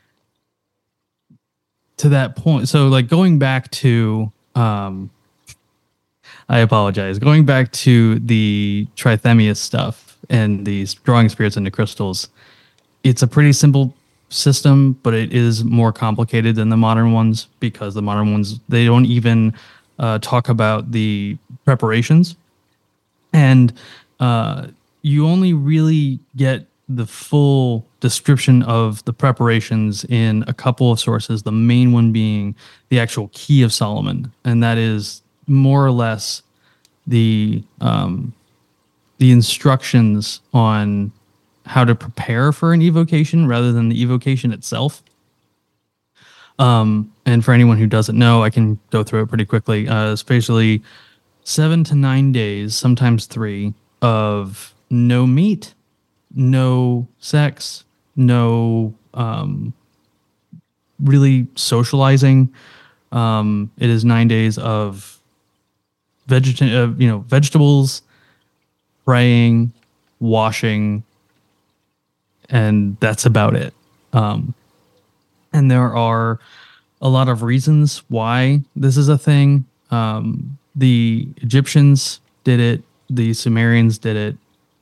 to that point, so like going back to, um, I apologize, going back to the Trithemius stuff and these drawing spirits into crystals, it's a pretty simple system, but it is more complicated than the modern ones, because the modern ones, they don't even uh, talk about the preparations, and uh, you only really get the full description of the preparations in a couple of sources, the main one being the actual Key of Solomon. And that is more or less the um, the instructions on how to prepare for an evocation rather than the evocation itself. Um, and for anyone who doesn't know, I can go through it pretty quickly, uh, especially seven to nine days, sometimes three, of no meat, no sex, no um, really socializing. Um, it is nine days of vegeta- uh, you know, vegetables, praying, washing, and that's about it. Um, and there are a lot of reasons why this is a thing. Um, the Egyptians did it, the Sumerians did it,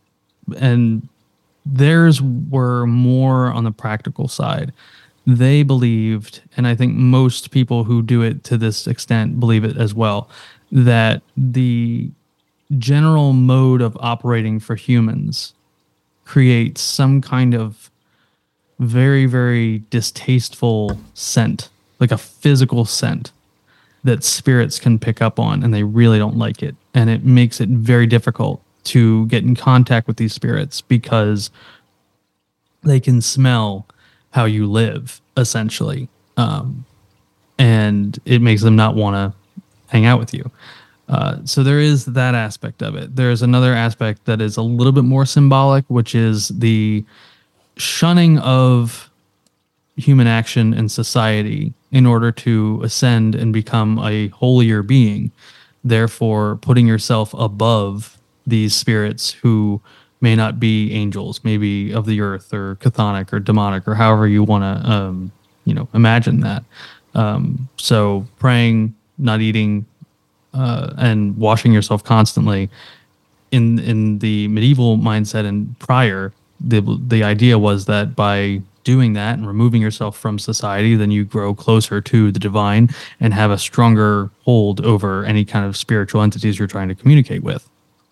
and theirs were more on the practical side. They believed, and I think most people who do it to this extent believe it as well, that the general mode of operating for humans creates some kind of very, very distasteful scent, like a physical scent that spirits can pick up on, and they really don't like it. And it makes it very difficult to get in contact with these spirits because they can smell how you live, essentially. Um, and it makes them not want to hang out with you. Uh, so there is that aspect of it. There's another aspect that is a little bit more symbolic, which is the shunning of human action and society in order to ascend and become a holier being, therefore putting yourself above these spirits who may not be angels, maybe of the earth or chthonic or demonic or however you want to, um, you know, imagine that. Um, so praying, not eating, uh, and washing yourself constantly. In in the medieval mindset and prior, the the idea was that by doing that and removing yourself from society, then you grow closer to the divine and have a stronger hold over any kind of spiritual entities you're trying to communicate with.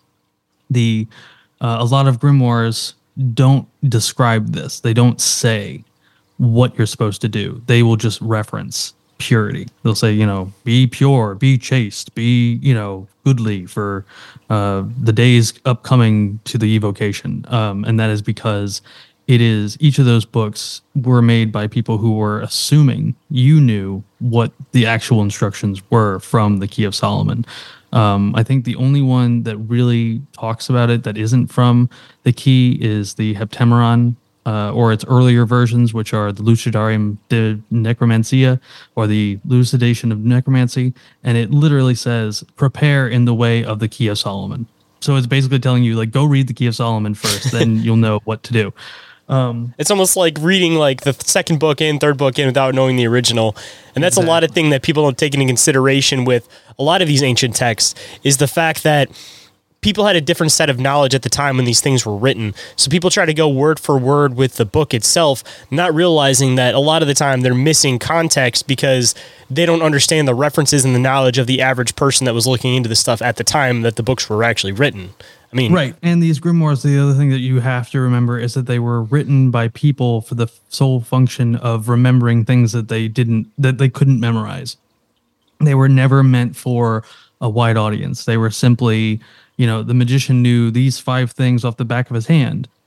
The uh, a lot of grimoires don't describe this. They don't say what you're supposed to do. They will just reference purity. They'll say, you know, be pure, be chaste, be, you know, goodly for uh, the days upcoming to the evocation. Um, and that is because it is, each of those books were made by people who were assuming you knew what the actual instructions were from the Key of Solomon. Um, I think the only one that really talks about it that isn't from the Key is the Heptameron, uh, or its earlier versions, which are the Lucidarium de Necromancia, or the Lucidation of Necromancy. And it literally says, prepare in the way of the Key of Solomon. So it's basically telling you, like, go read the Key of Solomon first, then you'll know what to do. Um, it's almost like reading like the second book in, third book in without knowing the original. And that's exactly. a lot of thing that people don't take into consideration with a lot of these ancient texts is the fact that people had a different set of knowledge at the time when these things were written. So people try to go word for word with the book itself, not realizing that a lot of the time they're missing context because they don't understand the references and the knowledge of the average person that was looking into the stuff at the time that the books were actually written. I mean, right. And these grimoires, the other thing that you have to remember is that they were written by people for the sole function of remembering things that they didn't, that they couldn't memorize. They were never meant for a wide audience. They were simply, you know, the magician knew these five things off the back of his hand.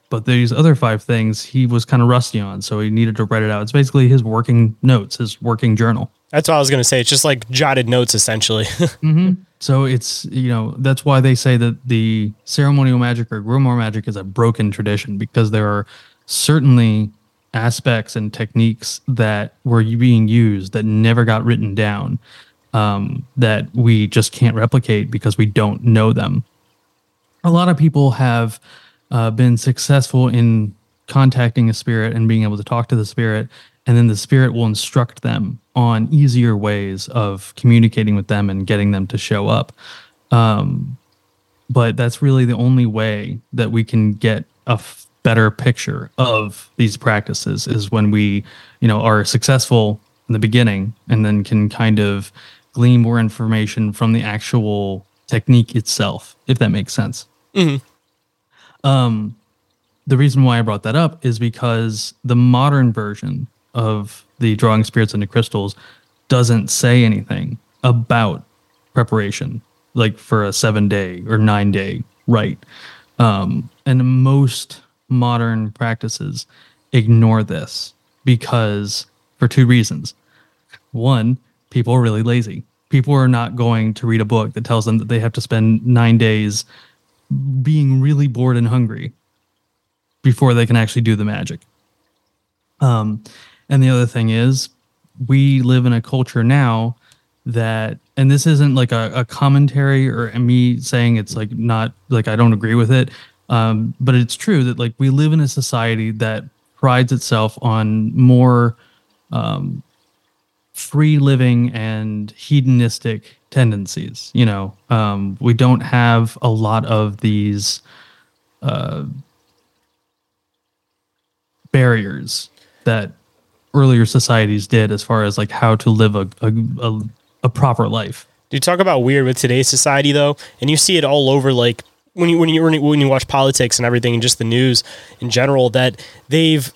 but these other five things he was kind of rusty on, so he needed to write it out. It's basically his working notes, his working journal. That's what I was going to say. It's just like jotted notes, essentially. mm-hmm. So it's, you know, that's why they say that the ceremonial magic or grimoire magic is a broken tradition, because there are certainly aspects and techniques that were being used that never got written down, um, that we just can't replicate because we don't know them. A lot of people have uh, been successful in contacting a spirit and being able to talk to the spirit, and then the spirit will instruct them on easier ways of communicating with them and getting them to show up. Um, but that's really the only way that we can get a f- better picture of these practices, is when we, you know, are successful in the beginning and then can kind of glean more information from the actual technique itself, if that makes sense. Mm-hmm. Um, the reason why I brought that up is because the modern version of the drawing spirits into crystals doesn't say anything about preparation, like for a seven day or nine day rite. Um, and most modern practices ignore this because for two reasons. One, people are really lazy. People are not going to read a book that tells them that they have to spend nine days being really bored and hungry before they can actually do the magic. Um, and the other thing is, we live in a culture now that, and this isn't like a, a commentary or me saying it's like not like I don't agree with it, um, but it's true that like we live in a society that prides itself on more um, free living and hedonistic tendencies. You know, um, we don't have a lot of these uh, barriers that earlier societies did as far as like how to live a a, a, a proper life. Do you talk about weird with today's society though? And you see it all over, like when you when you when you watch politics and everything and just the news in general, that they've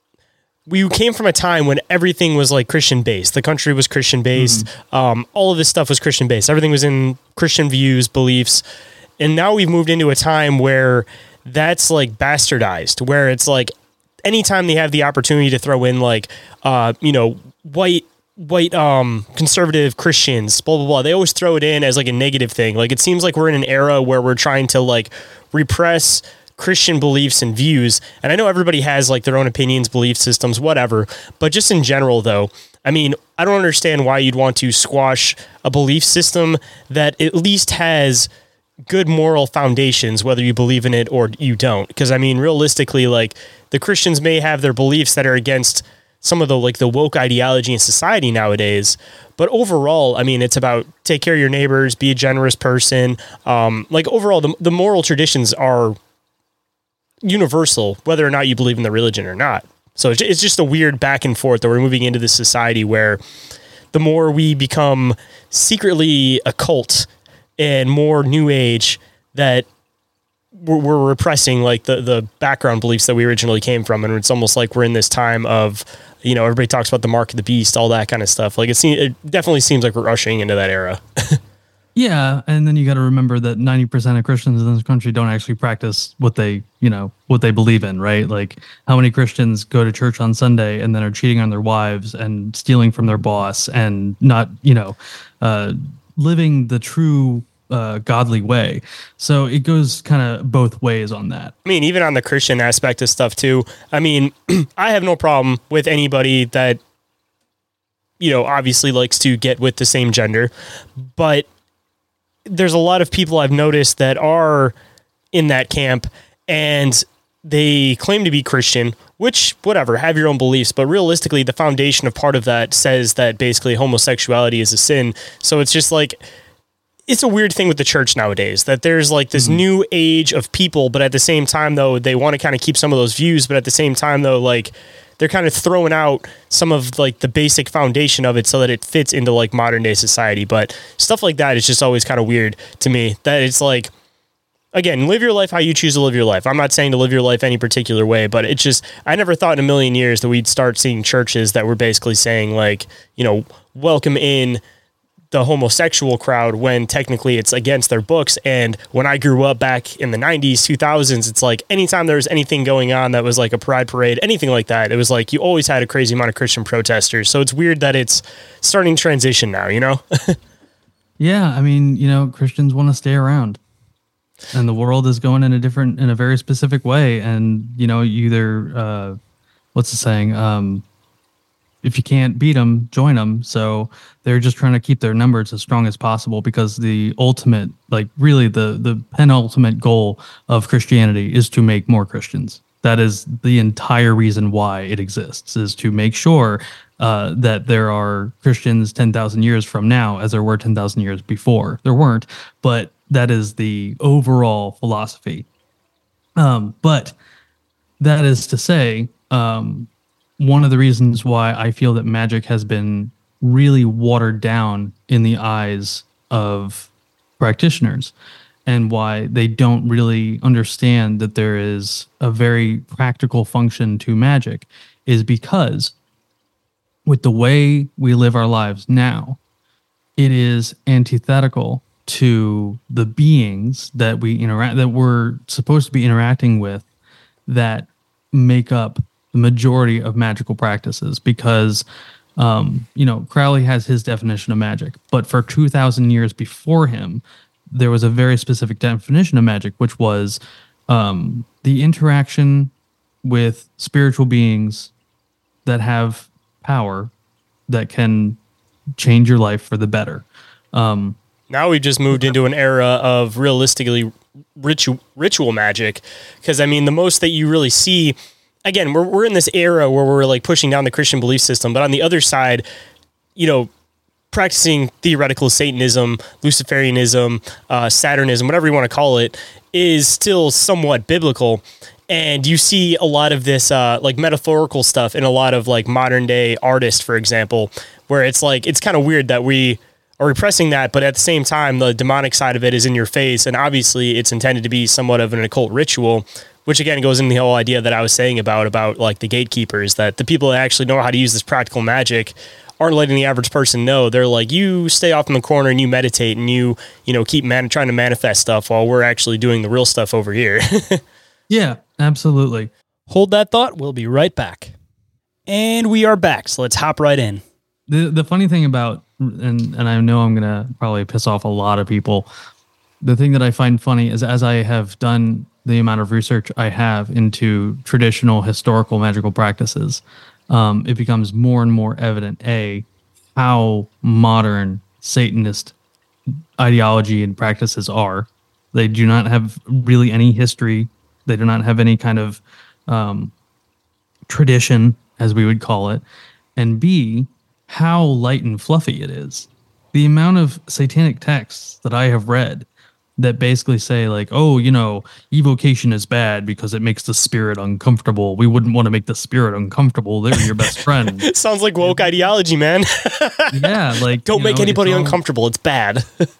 we came from a time when everything was like Christian based. The country was Christian based. Mm-hmm. Um, all of this stuff was Christian based. Everything was in Christian views, beliefs. And now we've moved into a time where that's like bastardized, where it's like anytime they have the opportunity to throw in like, uh, you know, white, white, um, conservative Christians, blah, blah, blah, they always throw it in as like a negative thing. Like, it seems like we're in an era where we're trying to like repress Christian beliefs and views. And I know everybody has like their own opinions, belief systems, whatever, but just in general though, I mean, I don't understand why you'd want to squash a belief system that at least has good moral foundations, whether you believe in it or you don't. Because I mean, realistically, like the Christians may have their beliefs that are against some of the like the woke ideology in society nowadays, but overall, I mean, it's about take care of your neighbors, be a generous person. Um, like overall, the, the moral traditions are universal, whether or not you believe in the religion or not. So it's, it's just a weird back and forth that we're moving into this society where the more we become secretly a cult and more new age, that we're, we're repressing like the, the background beliefs that we originally came from. And it's almost like we're in this time of, you know, everybody talks about the mark of the beast, all that kind of stuff. Like it seems, it definitely seems like we're ushering into that era. Yeah. And then you got to remember that ninety percent of Christians in this country don't actually practice what they, you know, what they believe in, right? Like how many Christians go to church on Sunday and then are cheating on their wives and stealing from their boss and not, you know, uh, living the true uh, godly way. So it goes kind of both ways on that. I mean, even on the Christian aspect of stuff too. I mean, I have no problem with anybody that, you know, obviously likes to get with the same gender, but there's a lot of people I've noticed that are in that camp and they claim to be Christian, which whatever, have your own beliefs, but realistically the foundation of part of that says that basically homosexuality is a sin. So it's just like, it's a weird thing with the church nowadays that there's like this mm-hmm. new age of people, but at the same time though, they want to kind of keep some of those views, but at the same time though, like they're kind of throwing out some of like the basic foundation of it so that it fits into like modern day society. But stuff like that is just always kind of weird to me, that it's like, again, live your life how you choose to live your life. I'm not saying to live your life any particular way, but it's just, I never thought in a million years that we'd start seeing churches that were basically saying like, you know, welcome in the homosexual crowd when technically it's against their books. And when I grew up back in the nineties, two thousands, it's like anytime there was anything going on that was like a pride parade, anything like that, it was like you always had a crazy amount of Christian protesters. So it's weird that it's starting to transition now, you know? Yeah, I mean, you know, Christians want to stay around. And the world is going in a different, in a very specific way. And, you know, you either, uh, what's the saying? Um, if you can't beat them, join them. So they're just trying to keep their numbers as strong as possible, because the ultimate, like really the, the penultimate goal of Christianity is to make more Christians. That is the entire reason why it exists, is to make sure uh, that there are Christians ten thousand years from now as there were ten thousand years before. There weren't, but that is the overall philosophy. Um, but that is to say, um, one of the reasons why I feel that magic has been really watered down in the eyes of practitioners, and why they don't really understand that there is a very practical function to magic, is because with the way we live our lives now, it is antithetical to the beings that we interact, that we're supposed to be interacting with, that make up the majority of magical practices. Because, um, you know, Crowley has his definition of magic, but for two thousand years before him, there was a very specific definition of magic, which was um, the interaction with spiritual beings that have power that can change your life for the better. Um, now we've just moved into an era of realistically ritual, ritual magic. Because, I mean, the most that you really see, again, we're, we're in this era where we're like pushing down the Christian belief system. But on the other side, you know, practicing theoretical Satanism, Luciferianism, uh, Saturnism, whatever you want to call it, is still somewhat biblical. And you see a lot of this uh, like metaphorical stuff in a lot of like modern day artists, for example, where it's like, it's kind of weird that we are repressing that, but at the same time, the demonic side of it is in your face. And obviously it's intended to be somewhat of an occult ritual, which again goes into the whole idea that I was saying about, about like the gatekeepers, that the people that actually know how to use this practical magic aren't letting the average person know. They're like, you stay off in the corner and you meditate and you, you know, keep man- trying to manifest stuff while we're actually doing the real stuff over here. yeah, absolutely. Hold that thought. We'll be right back. And we are back. So let's hop right in. The the funny thing about, and, and I know I'm going to probably piss off a lot of people, the thing that I find funny is, as I have done the amount of research I have into traditional historical magical practices, um, it becomes more and more evident, A, how modern Satanist ideology and practices are. They do not have really any history. They do not have any kind of um, tradition, as we would call it. And B, how light and fluffy it is. The amount of satanic texts that I have read that basically say like, oh, you know, evocation is bad because it makes the spirit uncomfortable. We wouldn't want to make the spirit uncomfortable. They're your best friend. Sounds like woke ideology, man. Yeah, like, don't make know, anybody it's all, uncomfortable. It's bad.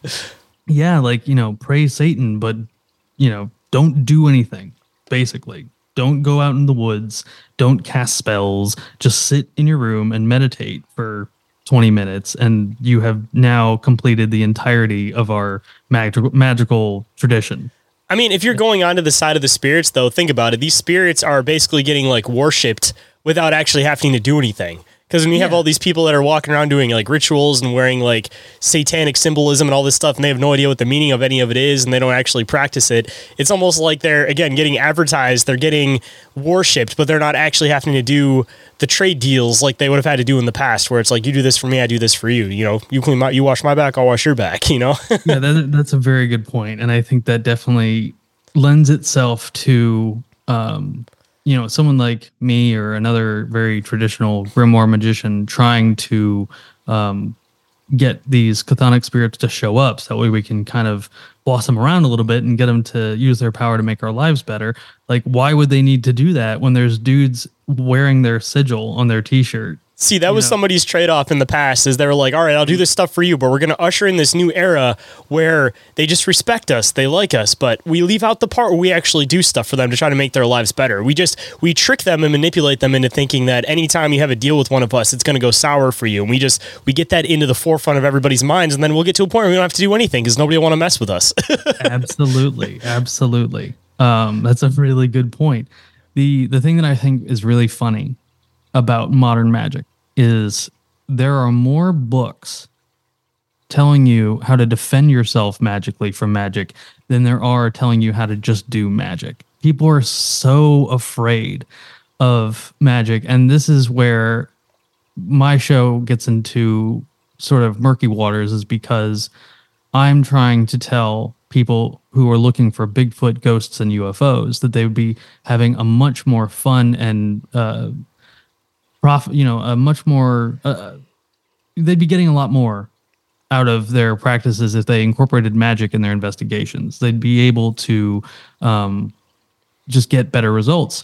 Yeah, like, you know, praise Satan, but, you know, don't do anything, basically. Don't go out in the woods. Don't cast spells. Just sit in your room and meditate for twenty minutes, and you have now completed the entirety of our magical magical tradition. I mean, if you're going onto the side of the spirits, though, think about it. These spirits are basically getting like worshipped without actually having to do anything. Because when you have Yeah. all these people that are walking around doing like rituals and wearing like satanic symbolism and all this stuff, and they have no idea what the meaning of any of it is, and they don't actually practice it, it's almost like they're, again, getting advertised, they're getting worshipped, but they're not actually having to do the trade deals like they would have had to do in the past, where it's like, you do this for me, I do this for you. You know, you clean my, you wash my back, I'll wash your back, you know? Yeah, that, that's a very good point. And I think that definitely lends itself to, um, you know, someone like me or another very traditional grimoire magician trying to um, get these chthonic spirits to show up, so that way we can kind of boss them around a little bit and get them to use their power to make our lives better. Like, why would they need to do that when there's dudes wearing their sigil on their t-shirt See, that was know? somebody's trade-off in the past is they were like, all right, I'll do this stuff for you, but we're going to usher in this new era where they just respect us. They like us, but we leave out the part where we actually do stuff for them to try to make their lives better. We just, we trick them and manipulate them into thinking that anytime you have a deal with one of us, it's going to go sour for you. And we just, we get that into the forefront of everybody's minds, and then we'll get to a point where we don't have to do anything because nobody will want to mess with us. Absolutely. Absolutely. Um, that's a really good point. The, the thing that I think is really funny about modern magic is there are more books telling you how to defend yourself magically from magic than there are telling you how to just do magic. People are so afraid of magic, and this is where my show gets into sort of murky waters, is because I'm trying to tell people who are looking for Bigfoot, ghosts, and U F Os that they would be having a much more fun and uh Prof, you know, a much more, uh, they'd be getting a lot more out of their practices if they incorporated magic in their investigations. They'd be able to um, just get better results.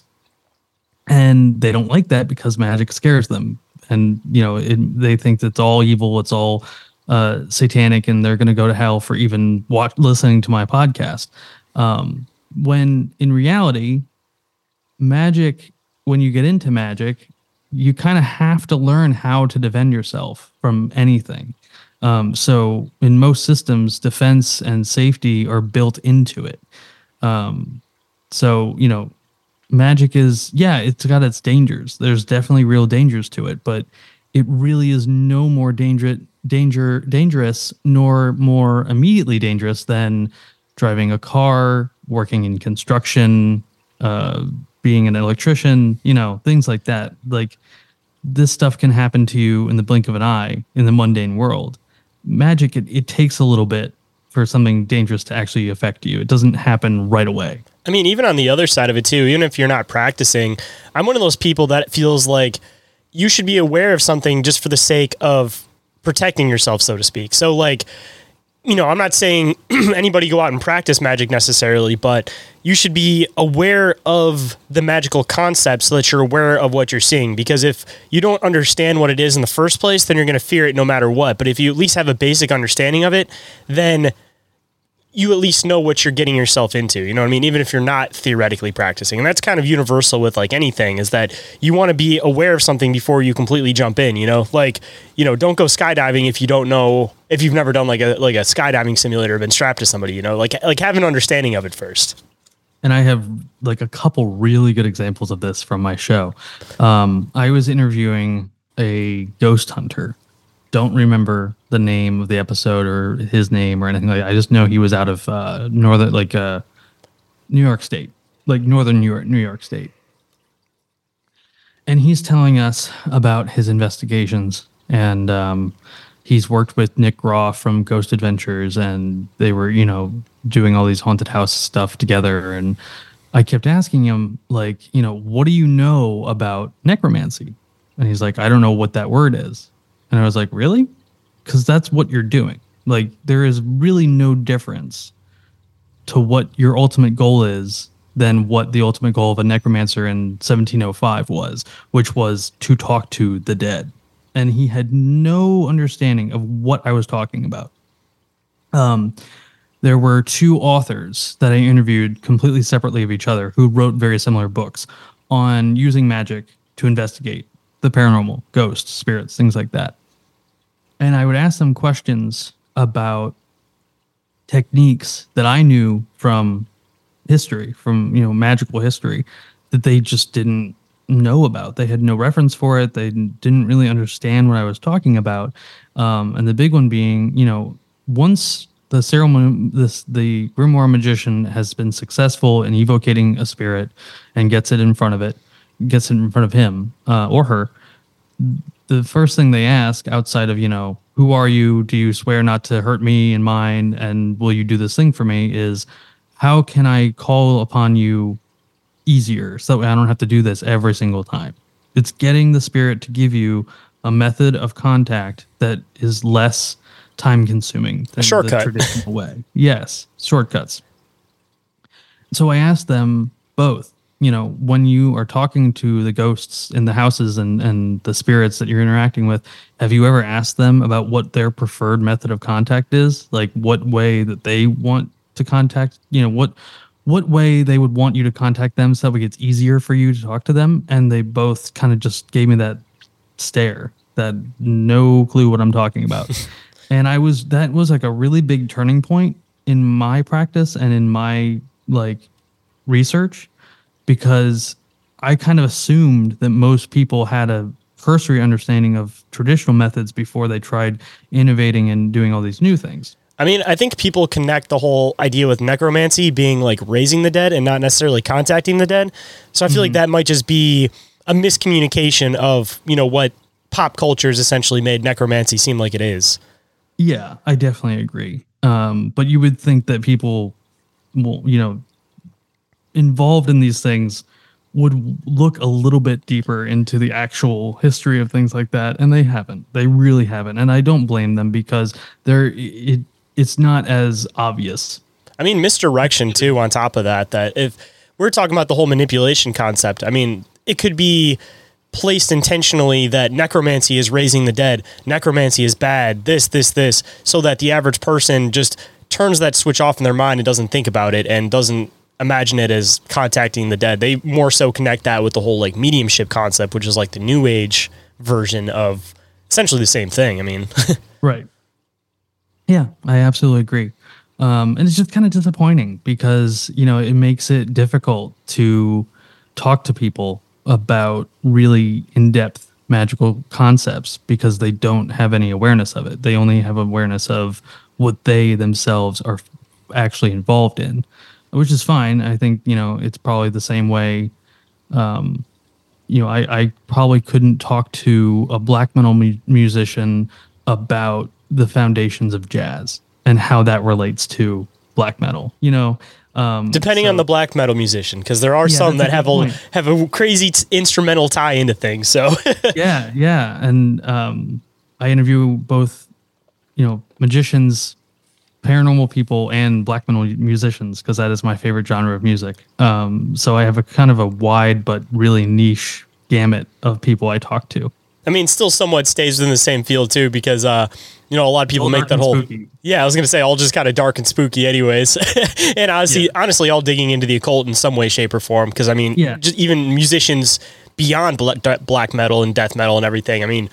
And they don't like that because magic scares them. And, you know, it, they think it's all evil, it's all uh, satanic, and they're going to go to hell for even watch, listening to my podcast. Um, when in reality, magic, when you get into magic, you kind of have to learn how to defend yourself from anything. Um, so in most systems, defense and safety are built into it. Um, so, you know, magic is, yeah, it's got its dangers. There's definitely real dangers to it, but it really is no more danger, danger, dangerous nor more immediately dangerous than driving a car, working in construction, uh, being an electrician, you know, things like that. Like, this stuff can happen to you in the blink of an eye in the mundane world. Magic, it, it takes a little bit for something dangerous to actually affect you. It doesn't happen right away. I mean, even on the other side of it too, even if you're not practicing, I'm one of those people that feels like you should be aware of something just for the sake of protecting yourself, so to speak. So like, you know, I'm not saying anybody go out and practice magic necessarily, but you should be aware of the magical concept so that you're aware of what you're seeing. Because if you don't understand what it is in the first place, then you're going to fear it no matter what. But if you at least have a basic understanding of it, then you at least know what you're getting yourself into. You know what I mean? Even if you're not theoretically practicing. And that's kind of universal with like anything, is that you want to be aware of something before you completely jump in, you know? Like, you know, don't go skydiving if you don't know, if you've never done like a like a skydiving simulator or been strapped to somebody, you know? Like like have an understanding of it first. And I have like a couple really good examples of this from my show. Um, I was interviewing a ghost hunter. Don't remember the name of the episode or his name or anything like that. I just know he was out of uh, northern, like uh, New York State, like northern New York, New York State. And he's telling us about his investigations. And um, he's worked with Nick Groff from Ghost Adventures, and they were, you know, doing all these haunted house stuff together. And I kept asking him, like, you know, what do you know about necromancy? And he's like, I don't know what that word is. And I was like, really? Because that's what you're doing. Like, there is really no difference to what your ultimate goal is than what the ultimate goal of a necromancer in seventeen oh five was, which was to talk to the dead. And he had no understanding of what I was talking about. Um, there were two authors that I interviewed completely separately of each other who wrote very similar books on using magic to investigate the paranormal, ghosts, spirits, things like that. And I would ask them questions about techniques that I knew from history, from, you know, magical history, that they just didn't know about. They had no reference for it. They didn't really understand what I was talking about. Um, and the big one being, you know, once the ceremony, this the grimoire magician has been successful in evocating a spirit and gets it in front of it, gets it in front of him uh, or her, the first thing they ask outside of, you know, who are you? Do you swear not to hurt me and mine? And will you do this thing for me? Is how can I call upon you easier so I don't have to do this every single time? It's getting the spirit to give you a method of contact that is less time consuming than shortcut. The traditional way. Yes, shortcuts. So I asked them both, you know, when you are talking to the ghosts in the houses and, and the spirits that you're interacting with, have you ever asked them about what their preferred method of contact is? Like what way that they want to contact, you know, what what way they would want you to contact them so that it's easier for you to talk to them? And they both kind of just gave me that stare, that no clue what I'm talking about. And I was, that was like a really big turning point in my practice and in my like research, because I kind of assumed that most people had a cursory understanding of traditional methods before they tried innovating and doing all these new things. I mean, I think people connect the whole idea with necromancy being like raising the dead and not necessarily contacting the dead. So I feel mm-hmm. like that might just be a miscommunication of, you know, what pop culture has essentially made necromancy seem like it is. Yeah, I definitely agree. Um, but you would think that people, well, you know, involved in these things would look a little bit deeper into the actual history of things like that, and they haven't. They really haven't, and I don't blame them because they're it. It's not as obvious. I mean, misdirection too. On top of that, that if we're talking about the whole manipulation concept, I mean, it could be placed intentionally that necromancy is raising the dead, necromancy is bad, this, this, this, so that the average person just turns that switch off in their mind and doesn't think about it and doesn't imagine it as contacting the dead. They more so connect that with the whole like mediumship concept, which is like the new age version of essentially the same thing. I mean, right. Yeah, I absolutely agree. Um, and it's just kind of disappointing because, you know, it makes it difficult to talk to people about really in-depth magical concepts because they don't have any awareness of it. They only have awareness of what they themselves are actually involved in, which is fine. I think, you know, it's probably the same way. Um, you know, I, I probably couldn't talk to a black metal mu- musician about the foundations of jazz and how that relates to black metal, you know, um, depending so, on the black metal musician, because there are yeah, some that have a, have a crazy t- instrumental tie into things. So yeah, yeah. And um, I interview both, you know, magicians, paranormal people, and black metal musicians, because that is my favorite genre of music. Um, so I have a kind of a wide but really niche gamut of people I talk to. I mean, still somewhat stays within the same field too, because uh, you know, a lot of people make that whole. Spooky. Yeah, I was gonna say all just kind of dark and spooky, anyways. And honestly, yeah. honestly, all digging into the occult in some way, shape, or form. Because I mean, yeah. just even musicians beyond black metal and death metal and everything. I mean,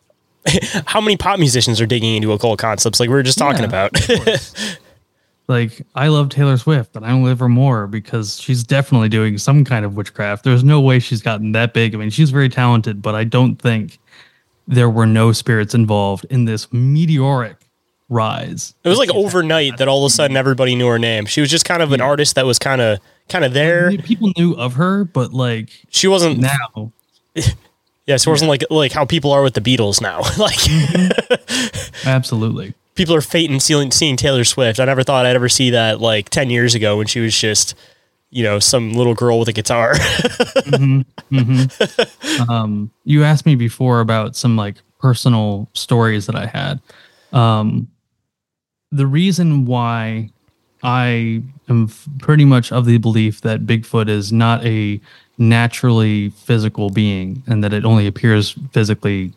how many pop musicians are digging into occult concepts like we were just talking yeah, about? Like, I love Taylor Swift, but I don't live her more because she's definitely doing some kind of witchcraft. There's no way she's gotten that big. I mean, she's very talented, but I don't think there were no spirits involved in this meteoric rise. It was like overnight that all of a sudden everybody knew her name. She was just kind of an yeah. artist that was kind of kind of there. People knew of her, but like she wasn't now. Yeah, so it wasn't like like how people are with the Beatles now. Like mm-hmm. Absolutely. People are fating seeing, seeing Taylor Swift. I never thought I'd ever see that like ten years ago when she was just, you know, some little girl with a guitar. mm-hmm, mm-hmm. Um, you asked me before about some like personal stories that I had. Um, the reason why I am f- pretty much of the belief that Bigfoot is not a naturally physical being and that it only appears physically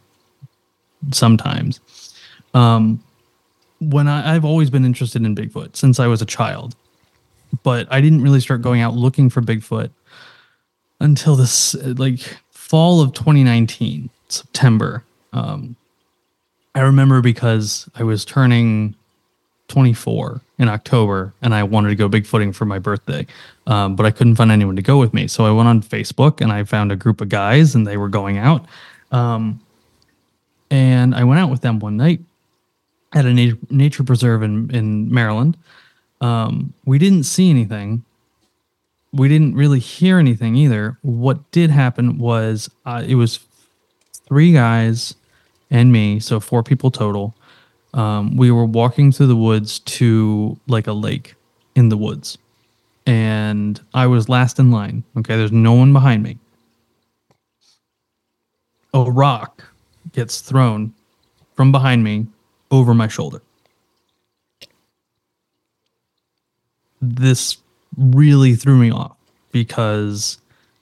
sometimes. Um, when I, I've always been interested in Bigfoot since I was a child, but I didn't really start going out looking for Bigfoot until this like fall of twenty nineteen, September. Um, I remember because I was turning twenty-four in October and I wanted to go Bigfooting for my birthday, um, but I couldn't find anyone to go with me. So I went on Facebook and I found a group of guys and they were going out. Um, and I went out with them one night at a nat- nature preserve in, in Maryland. Um, we didn't see anything. We didn't really hear anything either. What did happen was uh, it was three guys and me, so four people total. Um, we were walking through the woods to like a lake in the woods. And I was last in line. Okay, there's no one behind me. A rock gets thrown from behind me over my shoulder. This really threw me off because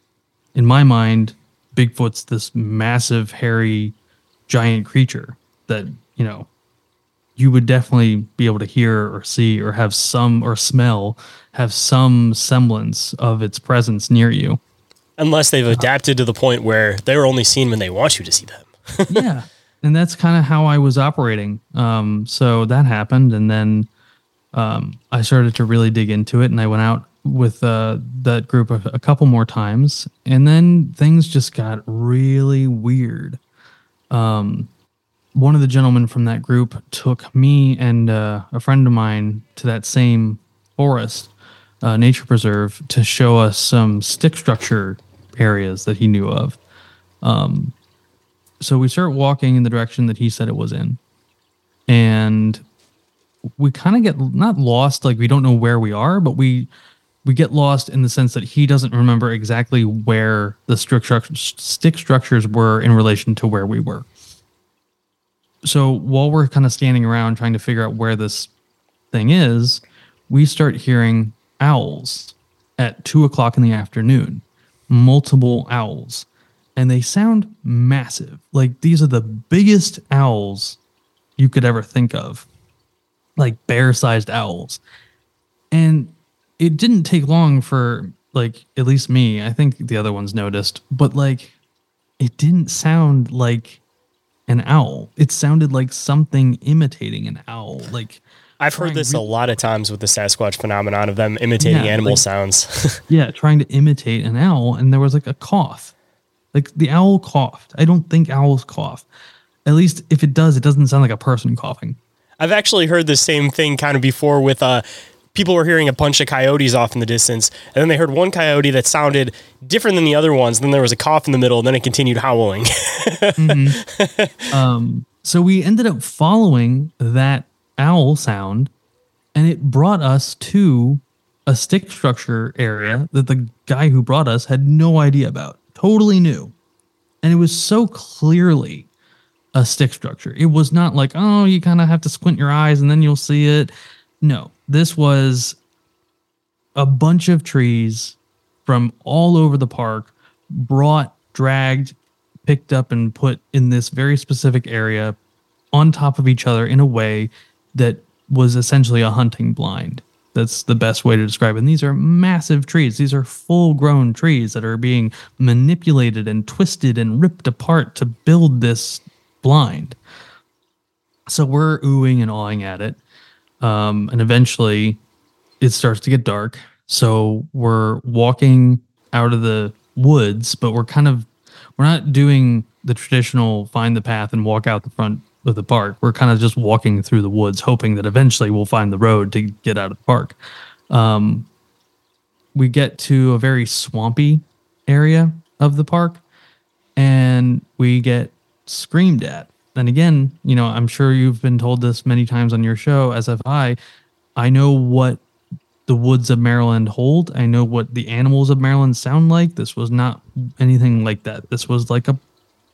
in my mind, Bigfoot's this massive, hairy, giant creature that, you know, you would definitely be able to hear or see or have some or smell, have some semblance of its presence near you. Unless they've adapted to the point where they're only seen when they want you to see them. Yeah. And that's kind of how I was operating. Um, so that happened. And then um, I started to really dig into it. And I went out with uh, that group a, a couple more times. And then things just got really weird. Um, one of the gentlemen from that group took me and uh, a friend of mine to that same forest, uh, nature preserve, to show us some stick structure areas that he knew of. Um, so we start walking in the direction that he said it was in. And we kind of get not lost, like we don't know where we are, but we we get lost in the sense that he doesn't remember exactly where the stick, stru- stick structures were in relation to where we were. So while we're kind of standing around trying to figure out where this thing is, we start hearing owls at two o'clock in the afternoon, multiple owls, and they sound massive. Like these are the biggest owls you could ever think of, like bear-sized owls. And it didn't take long for, like, at least me, I think the other ones noticed, but like it didn't sound like an owl. It sounded like something imitating an owl. Like I've heard this re- a lot of times with the Sasquatch phenomenon of them imitating yeah, animal like, sounds. Yeah, trying to imitate an owl, and there was like a cough. Like the owl coughed. I don't think owls cough. At least if it does, it doesn't sound like a person coughing. I've actually heard the same thing kind of before with uh, people were hearing a bunch of coyotes off in the distance, and then they heard one coyote that sounded different than the other ones. Then there was a cough in the middle, and then it continued howling. mm-hmm. um, so we ended up following that owl sound, and it brought us to a stick structure area that the guy who brought us had no idea about. Totally new. And it was so clearly a stick structure. It was not like, oh, you kind of have to squint your eyes and then you'll see it. No, this was a bunch of trees from all over the park, brought, dragged, picked up, and put in this very specific area on top of each other in a way that was essentially a hunting blind. That's the best way to describe it. And these are massive trees. These are full-grown trees that are being manipulated and twisted and ripped apart to build this blind. So we're oohing and awing at it. Um, and eventually it starts to get dark. So we're walking out of the woods, but we're kind of, we're not doing the traditional find the path and walk out the front of the park. We're kind of just walking through the woods, hoping that eventually we'll find the road to get out of the park. Um, we get to a very swampy area of the park, and we get screamed at. And again, you know, I'm sure you've been told this many times on your show, as have I. I know what the woods of Maryland hold. I know what the animals of Maryland sound like. This was not anything like that. This was like a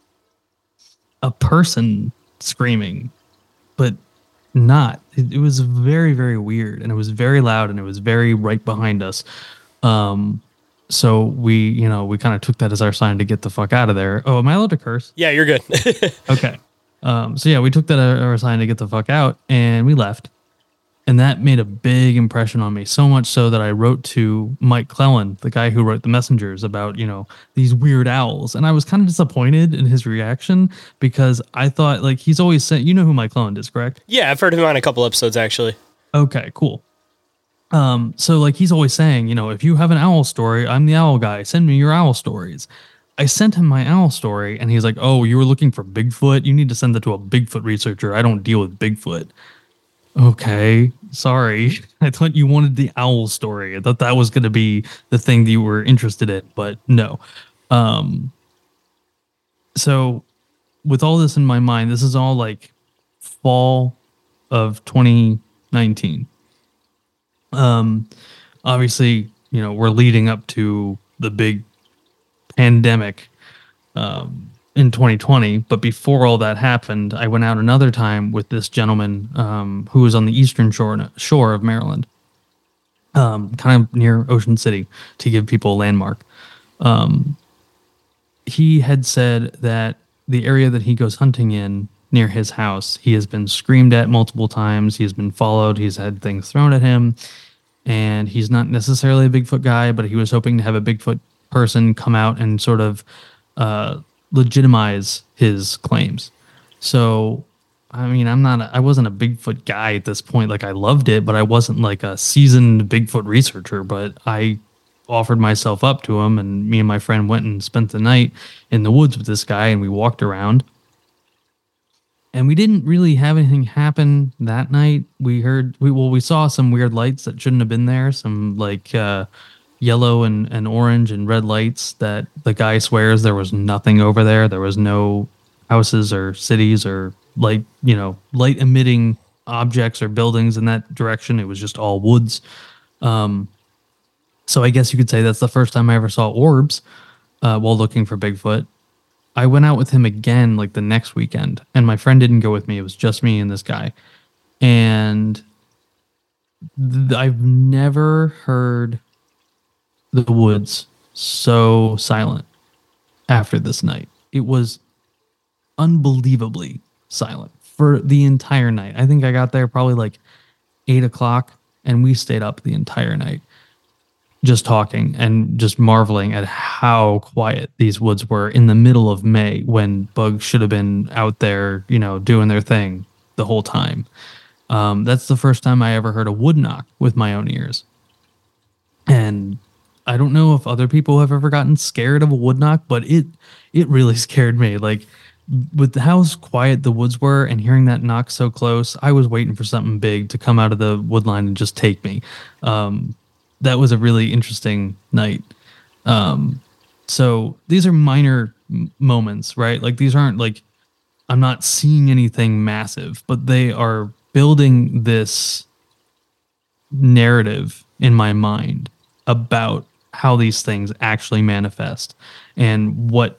a person screaming, but not. It, it was very, very weird, and it was very loud, and it was very right behind us. Um, so we, you know, we kind of took that as our sign to get the fuck out of there. Oh, am I allowed to curse? Yeah, you're good. Okay. Um, so yeah, we took that as our sign to get the fuck out, and we left. And that made a big impression on me, so much so that I wrote to Mike Clellan, the guy who wrote The Messengers, about, you know, these weird owls. And I was kind of disappointed in his reaction, because I thought, like, he's always said, you know who Mike Clellan is, correct? Yeah, I've heard him on a couple episodes, actually. Okay, cool. Um, so, like, he's always saying, you know, if you have an owl story, I'm the owl guy. Send me your owl stories. I sent him my owl story, and he's like, oh, you were looking for Bigfoot? You need to send that to a Bigfoot researcher. I don't deal with Bigfoot. Okay, sorry. I thought you wanted the owl story. I thought that was going to be the thing that you were interested in, but no. Um, so with all this in my mind, this is all like fall of twenty nineteen. Um, obviously, you know, we're leading up to the big pandemic um, in twenty twenty. But before all that happened, I went out another time with this gentleman um, who was on the eastern shore shore of Maryland, um, kind of near Ocean City, to give people a landmark. Um, he had said that the area that he goes hunting in near his house, he has been screamed at multiple times. He's been followed. He's had things thrown at him. And he's not necessarily a Bigfoot guy, but he was hoping to have a Bigfoot person come out and sort of uh, legitimize his claims. So, I mean, I'm not, a, I wasn't a Bigfoot guy at this point. Like, I loved it, but I wasn't like a seasoned Bigfoot researcher. But I offered myself up to him, and me and my friend went and spent the night in the woods with this guy, and we walked around. And we didn't really have anything happen that night. We heard, we well, we saw some weird lights that shouldn't have been there. Some like uh, yellow and, and orange and red lights that the guy swears there was nothing over there. There was no houses or cities or light, you know, light emitting objects or buildings in that direction. It was just all woods. Um, so I guess you could say that's the first time I ever saw orbs uh, while looking for Bigfoot. I went out with him again like the next weekend, and my friend didn't go with me. It was just me and this guy. And th- I've never heard the woods so silent after this night. It was unbelievably silent for the entire night. I think I got there probably like eight o'clock, and we stayed up the entire night just talking and just marveling at how quiet these woods were in the middle of May when bugs should have been out there, you know, doing their thing the whole time. Um, that's the first time I ever heard a wood knock with my own ears. And I don't know if other people have ever gotten scared of a wood knock, but it it really scared me. Like, with how quiet the woods were and hearing that knock so close, I was waiting for something big to come out of the wood line and just take me. Um, that was a really interesting night. Um, so these are minor m- moments, right? Like, these aren't like, I'm not seeing anything massive, but they are building this narrative in my mind about how these things actually manifest and what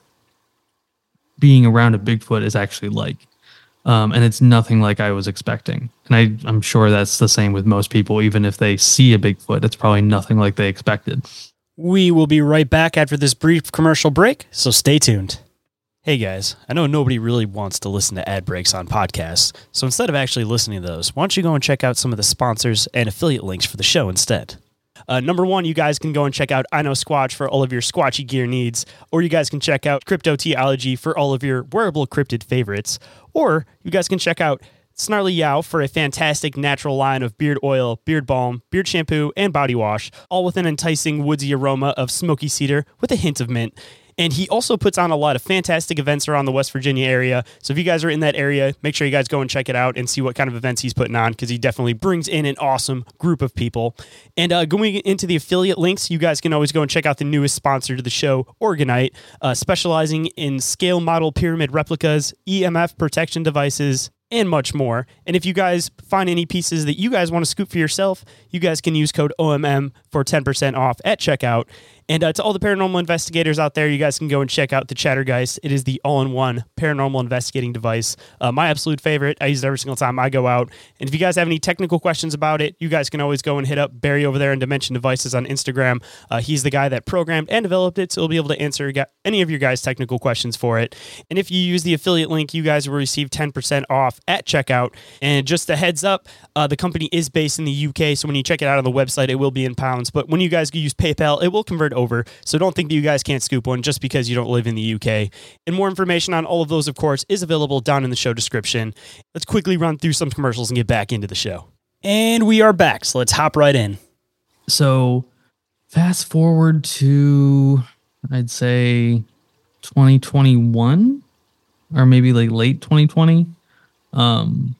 being around a Bigfoot is actually like. Um, and it's nothing like I was expecting. And I, I'm sure that's the same with most people. Even if they see a Bigfoot, it's probably nothing like they expected. We will be right back after this brief commercial break, so stay tuned. Hey guys, I know nobody really wants to listen to ad breaks on podcasts, so instead of actually listening to those, why don't you go and check out some of the sponsors and affiliate links for the show instead. Uh, number one, you guys can go and check out I Know Squatch for all of your squatchy gear needs, or you guys can check out Cryptoteology for all of your wearable cryptid favorites, or you guys can check out Snarly Yow for a fantastic natural line of beard oil, beard balm, beard shampoo, and body wash, all with an enticing woodsy aroma of smoky cedar with a hint of mint. And he also puts on a lot of fantastic events around the West Virginia area. So if you guys are in that area, make sure you guys go and check it out and see what kind of events he's putting on, because he definitely brings in an awesome group of people. And uh, going into the affiliate links, you guys can always go and check out the newest sponsor to the show, Orgonite, uh, specializing in scale model pyramid replicas, E M F protection devices, and much more. And if you guys find any pieces that you guys want to scoop for yourself, you guys can use code O M M for ten percent off at checkout. And uh, to all the paranormal investigators out there, you guys can go and check out the Chattergeist. It is the all-in-one paranormal investigating device. Uh, my absolute favorite. I use it every single time I go out. And if you guys have any technical questions about it, you guys can always go and hit up Barry over there in Dimension Devices on Instagram. Uh, he's the guy that programmed and developed it, so he'll be able to answer any of your guys' technical questions for it. And if you use the affiliate link, you guys will receive ten percent off at checkout. And just a heads up, uh, the company is based in the U K, so when you check it out on the website, it will be in pounds. But when you guys use PayPal, it will convert over. So don't think that you guys can't scoop one just because you don't live in the U K. And more information on all of those, of course, is available down in the show description. Let's quickly run through some commercials and get back into the show. And we are back, so let's hop right in. So fast forward to, I'd say, twenty twenty-one, or maybe like late twenty twenty. Um,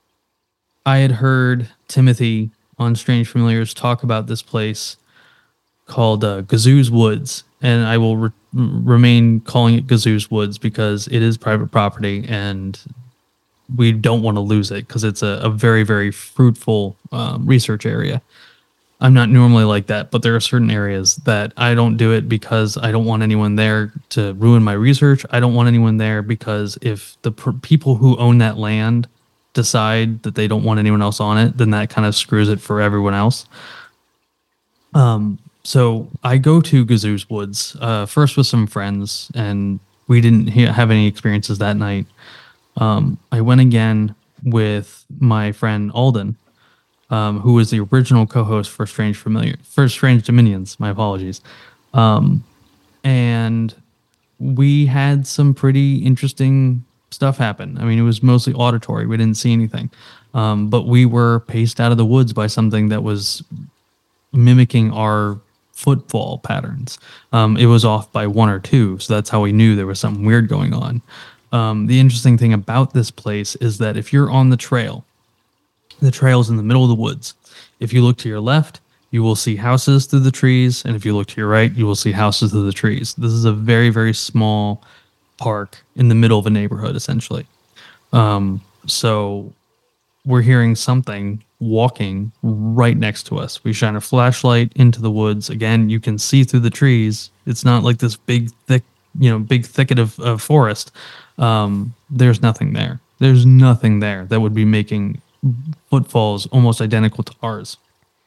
I had heard Timothy on Strange Familiars talk about this place called uh, Gazoo's Woods, and I will re- remain calling it Gazoo's Woods because it is private property and we don't want to lose it because it's a, a very, very fruitful um, research area. I'm not normally like that, but there are certain areas that I don't do it because I don't want anyone there to ruin my research. I don't want anyone there because if the pr- people who own that land decide that they don't want anyone else on it, then that kind of screws it for everyone else. Um, so I go to Gazoo's Woods uh, first with some friends, and we didn't he- have any experiences that night. Um, I went again with my friend Alden, um, who was the original co-host for Strange Familiar, for Strange Dominions. My apologies. Um, and we had some pretty interesting stuff happen. I mean, it was mostly auditory. We didn't see anything, um, but we were paced out of the woods by something that was mimicking our footfall patterns. Um, it was off by one or two, so that's how we knew there was something weird going on. Um, the interesting thing about this place is that if you're on the trail, the trail's in the middle of the woods. If you look to your left, you will see houses through the trees, and if you look to your right, you will see houses through the trees. This is a very, very small park in the middle of a neighborhood, essentially. Um, so we're hearing something walking right next to us. We shine a flashlight into the woods. Again, you can see through the trees. It's not like this big, thick, you know, big thicket of, of forest. Um, there's nothing there. There's nothing there that would be making footfalls almost identical to ours.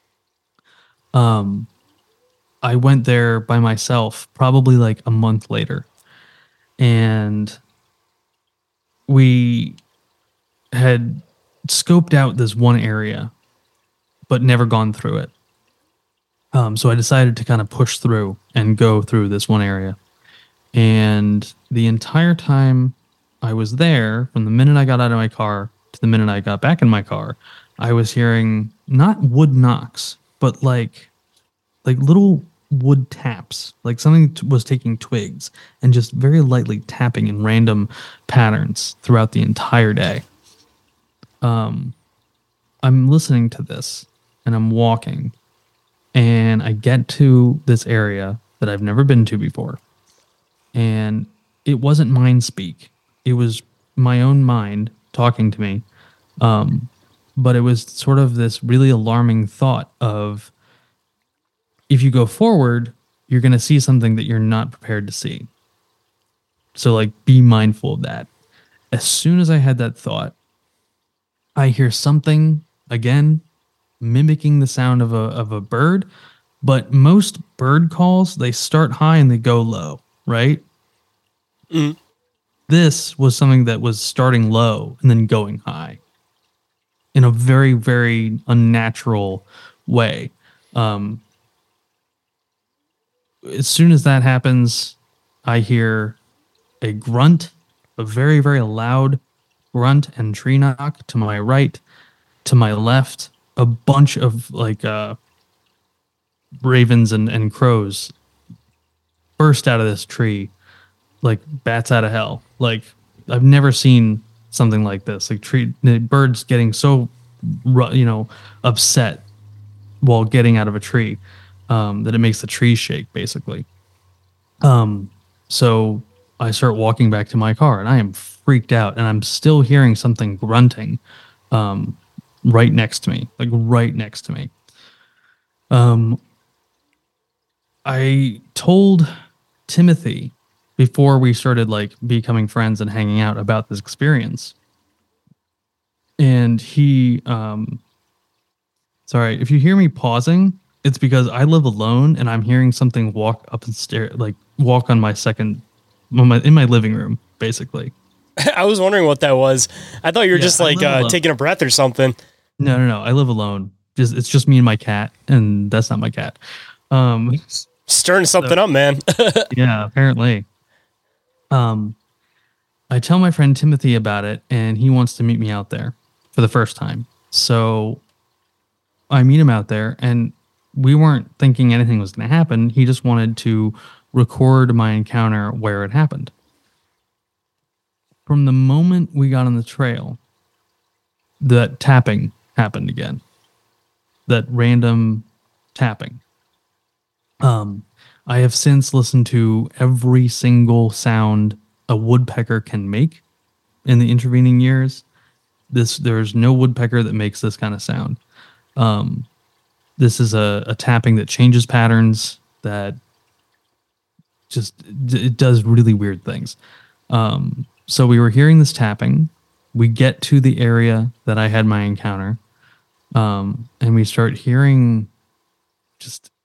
Um, I went there by myself probably like a month later, and we had scoped out this one area, but never gone through it. Um, so I decided to kind of push through and go through this one area. And the entire time I was there, from the minute I got out of my car to the minute I got back in my car, I was hearing not wood knocks, but like like little wood taps, like something t- was taking twigs and just very lightly tapping in random patterns throughout the entire day. Um, I'm listening to this and I'm walking, and I get to this area that I've never been to before. And it wasn't mind speak. It was my own mind talking to me. Um, but it was sort of this really alarming thought of, if you go forward, you're going to see something that you're not prepared to see. So, like, be mindful of that. As soon as I had that thought, I hear something, again, mimicking the sound of a of a bird. But most bird calls, they start high and they go low, right? Mm. This was something that was starting low and then going high in a very, very unnatural way. Um, as soon as that happens, I hear a grunt, a very, very loud grunt and tree knock to my right, to my left, a bunch of like uh, ravens and, and crows burst out of this tree like bats out of hell. Like, I've never seen something like this. Like tree the birds getting so, you know, upset while getting out of a tree. Um, that it makes the trees shake, basically. Um, so I start walking back to my car, and I am freaked out, and I'm still hearing something grunting um, right next to me, like right next to me. Um, I told Timothy before we started like becoming friends and hanging out about this experience, and he, um, sorry, if you hear me pausing, it's because I live alone and I'm hearing something walk up and stair, like walk on my second, on my, in my living room, basically. I was wondering what that was. I thought you were Yeah, just I like live uh, taking a breath or something. No, no, no. I live alone. Just it's just me and my cat, and that's not my cat. Um, Stirring something so, up, man. yeah, apparently. Um, I tell my friend Timothy about it, and he wants to meet me out there for the first time. So I meet him out there, and we weren't thinking anything was going to happen. He just wanted to record my encounter where it happened. From the moment we got on the trail, that tapping happened again. That random tapping. Um, I have since listened to every single sound a woodpecker can make in the intervening years. This there's no woodpecker that makes this kind of sound. Um, this is a, a tapping that changes patterns, that just it does really weird things. Um, so we were hearing this tapping. We get to the area that I had my encounter, um, and we start hearing just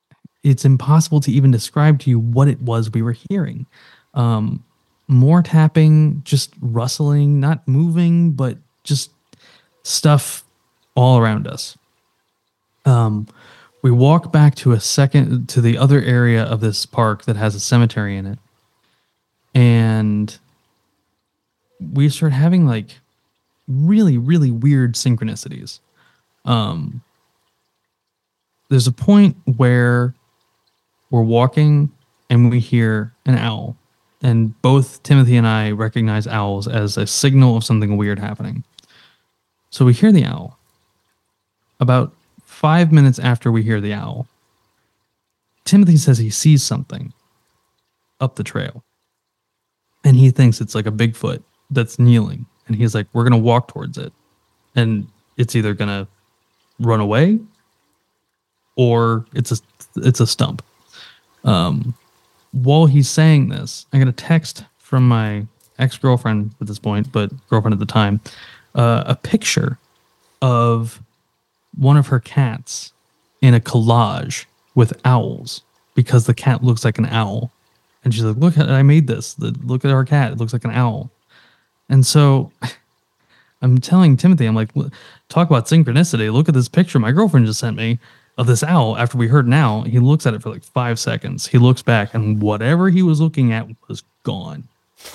it's impossible to even describe to you what it was we were hearing. Um, more tapping, just rustling, not moving, but just stuff all around us. Um, we walk back to a second to the other area of this park that has a cemetery in it, and we start having like really, really weird synchronicities. Um, there's a point where we're walking and we hear an owl, and both Timothy and I recognize owls as a signal of something weird happening. So we hear the owl. About five minutes after we hear the owl, Timothy says he sees something up the trail, and he thinks it's like a Bigfoot that's kneeling, and he's like, we're going to walk towards it, and it's either going to run away or it's a it's a stump. Um, while he's saying this, I got a text from my ex-girlfriend at this point, but girlfriend at the time, uh, a picture of one of her cats in a collage with owls, because the cat looks like an owl. And she's like, look, I made this. Look at our cat. It looks like an owl. And so I'm telling Timothy, I'm like, talk about synchronicity. Look at this picture my girlfriend just sent me of this owl. After we heard an owl, he looks at it for like five seconds. He looks back, and whatever he was looking at was gone.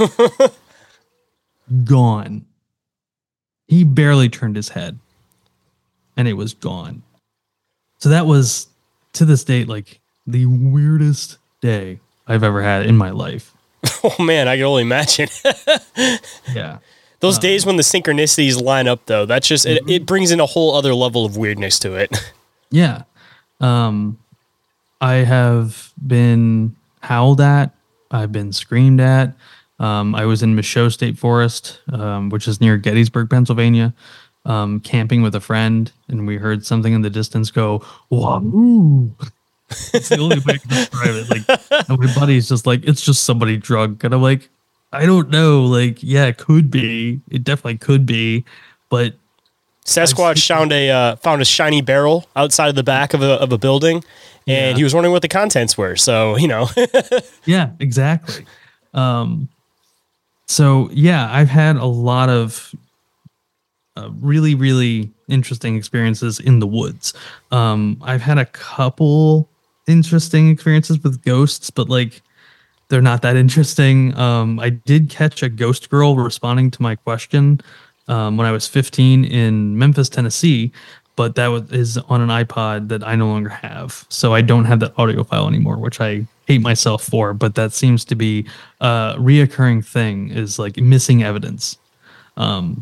Gone. He barely turned his head, and it was gone. So that was, to this date, like the weirdest day I've ever had in my life. Oh man, I can only imagine. Yeah. Those um, days when the synchronicities line up, though, that's just, it, it brings in a whole other level of weirdness to it. Yeah. Um, I have been howled at. I've been screamed at. Um, I was in Michaud State Forest, um, which is near Gettysburg, Pennsylvania, um, camping with a friend, and we heard something in the distance go, wahoo. It's the only way I can describe it. Like, and my buddy's just like, it's just somebody drunk. And I'm like, I don't know. Like, yeah, it could be. It definitely could be. But Sasquatch found a uh, found a shiny barrel outside of the back of a of a building, and Yeah. he was wondering what the contents were. So, you know. yeah, exactly. Um, so yeah, I've had a lot of uh, really, really interesting experiences in the woods. Um, I've had a couple interesting experiences with ghosts, but like, they're not that interesting. Um, I did catch a ghost girl responding to my question um, when I was fifteen in Memphis, Tennessee, but that was, is on an iPod that I no longer have. So I don't have that audio file anymore, which I hate myself for, but that seems to be a reoccurring thing, is like missing evidence. Um,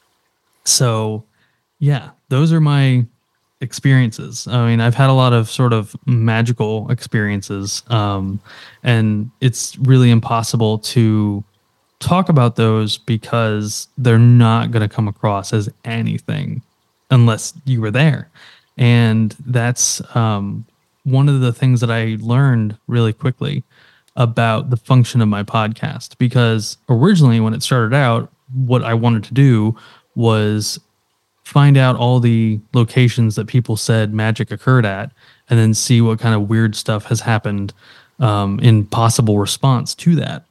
so yeah, those are my experiences. I mean, I've had a lot of sort of magical experiences, um, and it's really impossible to talk about those because they're not going to come across as anything unless you were there. And that's um, one of the things that I learned really quickly about the function of my podcast, because originally when it started out, what I wanted to do was find out all the locations that people said magic occurred at, and then see what kind of weird stuff has happened um, in possible response to that.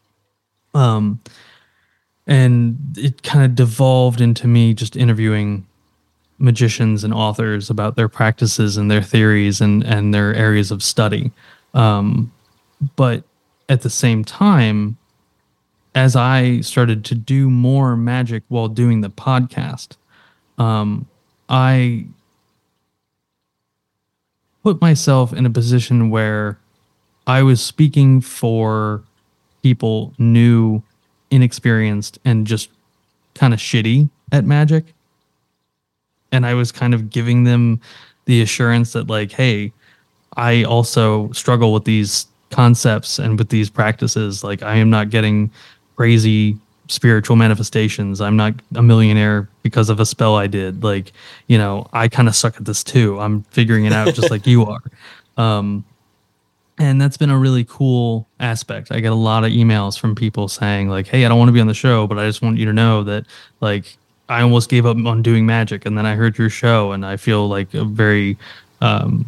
Um, and it kind of devolved into me just interviewing magicians and authors about their practices and their theories and, and their areas of study. Um, but at the same time, as I started to do more magic while doing the podcast, Um, I put myself in a position where I was speaking for people new, inexperienced, and just kind of shitty at magic. And I was kind of giving them the assurance that, like, hey, I also struggle with these concepts and with these practices. Like, I am not getting crazy spiritual manifestations. I'm not a millionaire because of a spell I did. Like, you know, I kind of suck at this too. I'm figuring it out just like you are. Um, and that's been a really cool aspect. I get a lot of emails from people saying like, hey, I don't want to be on the show, but I just want you to know that, like, I almost gave up on doing magic, and then I heard your show, and I feel like a very um,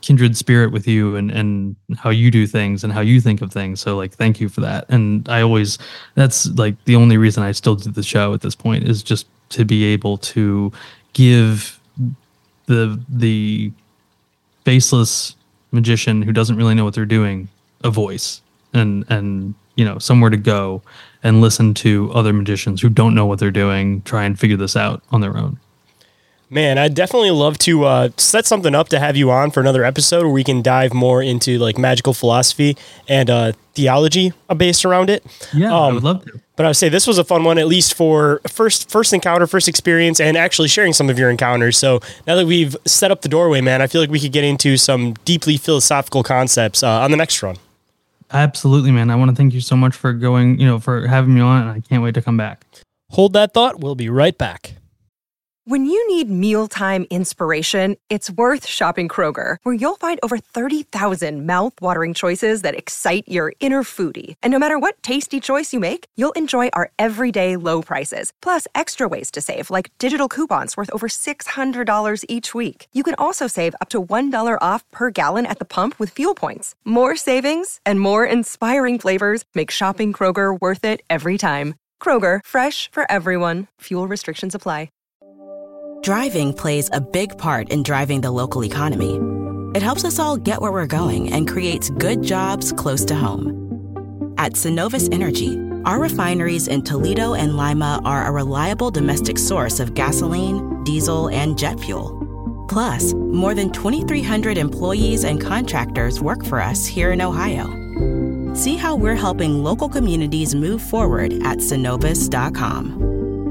kindred spirit with you and, and how you do things and how you think of things. So like, thank you for that. And I always, that's like the only reason I still do the show at this point is just to be able to give the, the faceless magician who doesn't really know what they're doing a voice and, and, you know, somewhere to go and listen to other magicians who don't know what they're doing, try and figure this out on their own. Man, I'd definitely love to uh, set something up to have you on for another episode where we can dive more into like magical philosophy and uh, theology based around it. Yeah, um, I would love to. But I would say this was a fun one, at least for first first encounter, first experience, and actually sharing some of your encounters. So now that we've set up the doorway, man, I feel like we could get into some deeply philosophical concepts uh, on the next run. Absolutely, man. I want to thank you so much for going, you know, for having me on, and I can't wait to come back. Hold that thought. We'll be right back. When you need mealtime inspiration, it's worth shopping Kroger, where you'll find over thirty thousand mouth-watering choices that excite your inner foodie. And no matter what tasty choice you make, you'll enjoy our everyday low prices, plus extra ways to save, like digital coupons worth over six hundred dollars each week. You can also save up to one dollar off per gallon at the pump with fuel points. More savings and more inspiring flavors make shopping Kroger worth it every time. Kroger, fresh for everyone. Fuel restrictions apply. Driving plays a big part in driving the local economy. It helps us all get where we're going and creates good jobs close to home. At Synovus Energy, our refineries in Toledo and Lima are a reliable domestic source of gasoline, diesel, and jet fuel. Plus, more than twenty-three hundred employees and contractors work for us here in Ohio. See how we're helping local communities move forward at synovus dot com.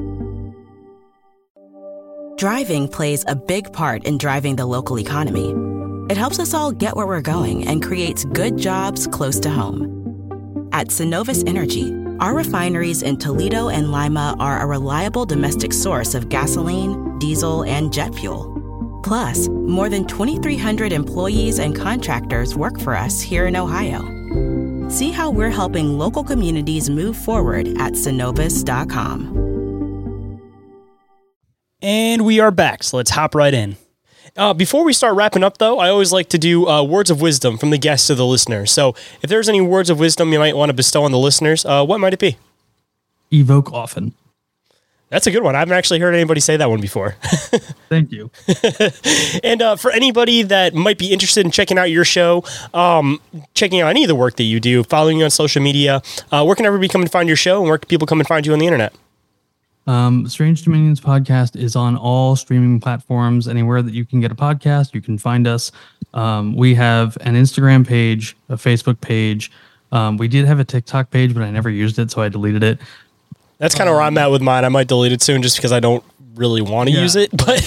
Driving plays a big part in driving the local economy. It helps us all get where we're going and creates good jobs close to home. At Synovus Energy, our refineries in Toledo and Lima are a reliable domestic source of gasoline, diesel, and jet fuel. Plus, more than twenty-three hundred employees and contractors work for us here in Ohio. See how we're helping local communities move forward at synovus dot com. And we are back, so let's hop right in. Uh, before we start wrapping up, though, I always like to do uh, words of wisdom from the guests to the listener. So if there's any words of wisdom you might want to bestow on the listeners, uh, what might it be? Evoke often. That's a good one. I haven't actually heard anybody say that one before. Thank you. And uh, for anybody that might be interested in checking out your show, um, checking out any of the work that you do, following you on social media, uh, where can everybody come and find your show, and where can people come and find you on the internet? Um, Strange Dominions podcast is on all streaming platforms. Anywhere that you can get a podcast, you can find us. Um, we have an Instagram page, a Facebook page. Um, we did have a TikTok page, but I never used it, so I deleted it. That's kind of um, where I'm at with mine. I might delete it soon just because I don't really want to yeah. use it. But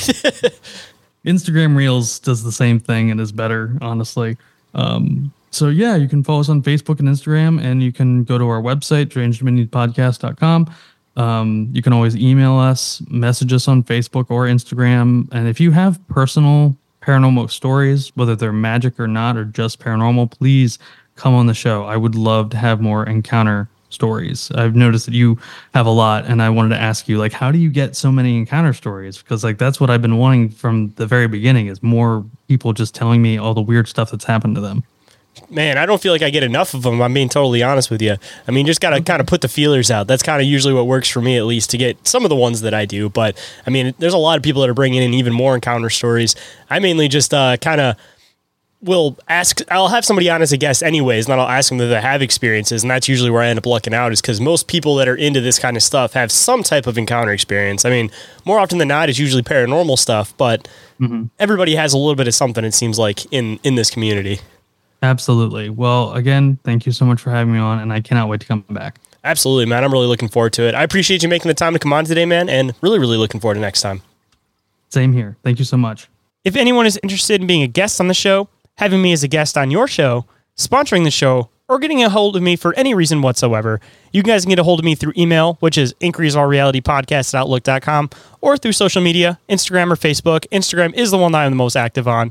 Instagram Reels does the same thing and is better, honestly. Um, so yeah, you can follow us on Facebook and Instagram, and you can go to our website, strange dominions podcast dot com. Um, you can always email us, message us on Facebook or Instagram. And if you have personal paranormal stories, whether they're magic or not, or just paranormal, please come on the show. I would love to have more encounter stories. I've noticed that you have a lot, and I wanted to ask you, like, how do you get so many encounter stories? Because like, that's what I've been wanting from the very beginning, is more people just telling me all the weird stuff that's happened to them. Man, I don't feel like I get enough of them. I'm being totally honest with you. I mean, just got to kind of put the feelers out. That's kind of usually what works for me, at least, to get some of the ones that I do. But I mean, there's a lot of people that are bringing in even more encounter stories. I mainly just uh, kind of will ask, I'll have somebody on as a guest anyways, and then I'll ask them that they have experiences. And that's usually where I end up lucking out, is because most people that are into this kind of stuff have some type of encounter experience. I mean, more often than not, it's usually paranormal stuff, but mm-hmm. everybody has a little bit of something, it seems like, in, in this community. Absolutely. Well, again, thank you so much for having me on, and I cannot wait to come back. Absolutely, man. I'm really looking forward to it. I appreciate you making the time to come on today, man, and really, really looking forward to next time. Same here. Thank you so much. If anyone is interested in being a guest on the show, having me as a guest on your show, sponsoring the show, or getting a hold of me for any reason whatsoever, you guys can get a hold of me through email, which is inquiries all reality podcast at outlook dot com, or through social media, Instagram or Facebook. Instagram is the one that I'm the most active on.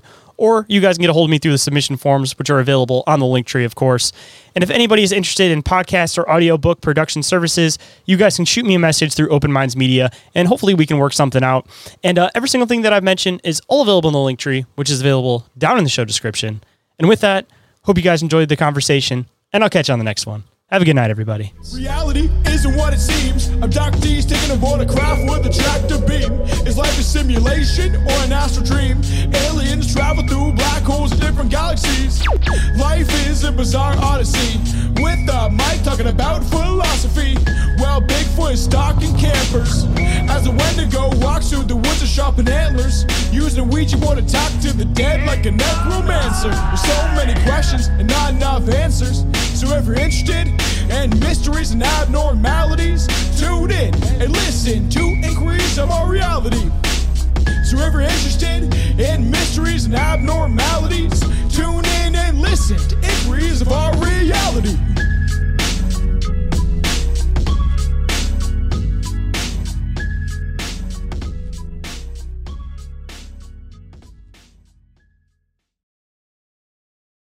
or you guys can get a hold of me through the submission forms, which are available on the link tree, of course. And if anybody is interested in podcast or audiobook production services, you guys can shoot me a message through Open Minds Media, and hopefully we can work something out. And uh, every single thing that I've mentioned is all available in the link tree, which is available down in the show description. And with that, hope you guys enjoyed the conversation, and I'll catch you on the next one. Have a good night, everybody. Reality isn't what it seems. Abductees taking aboard a craft with a tractor beam. Is life a simulation or an astral dream? Aliens travel through black holes in different galaxies. Life is a bizarre odyssey. With a mic talking about philosophy. Well, Bigfoot is stalking campers as a Wendigo walks through the woods of sharpened antlers. Using a Ouija board to talk to the dead like a necromancer. There's so many questions and not enough answers. So if you're interested in mysteries and abnormalities, tune in and listen to Inquiries of Our Reality. So if you're interested in mysteries and abnormalities, tune in and listen to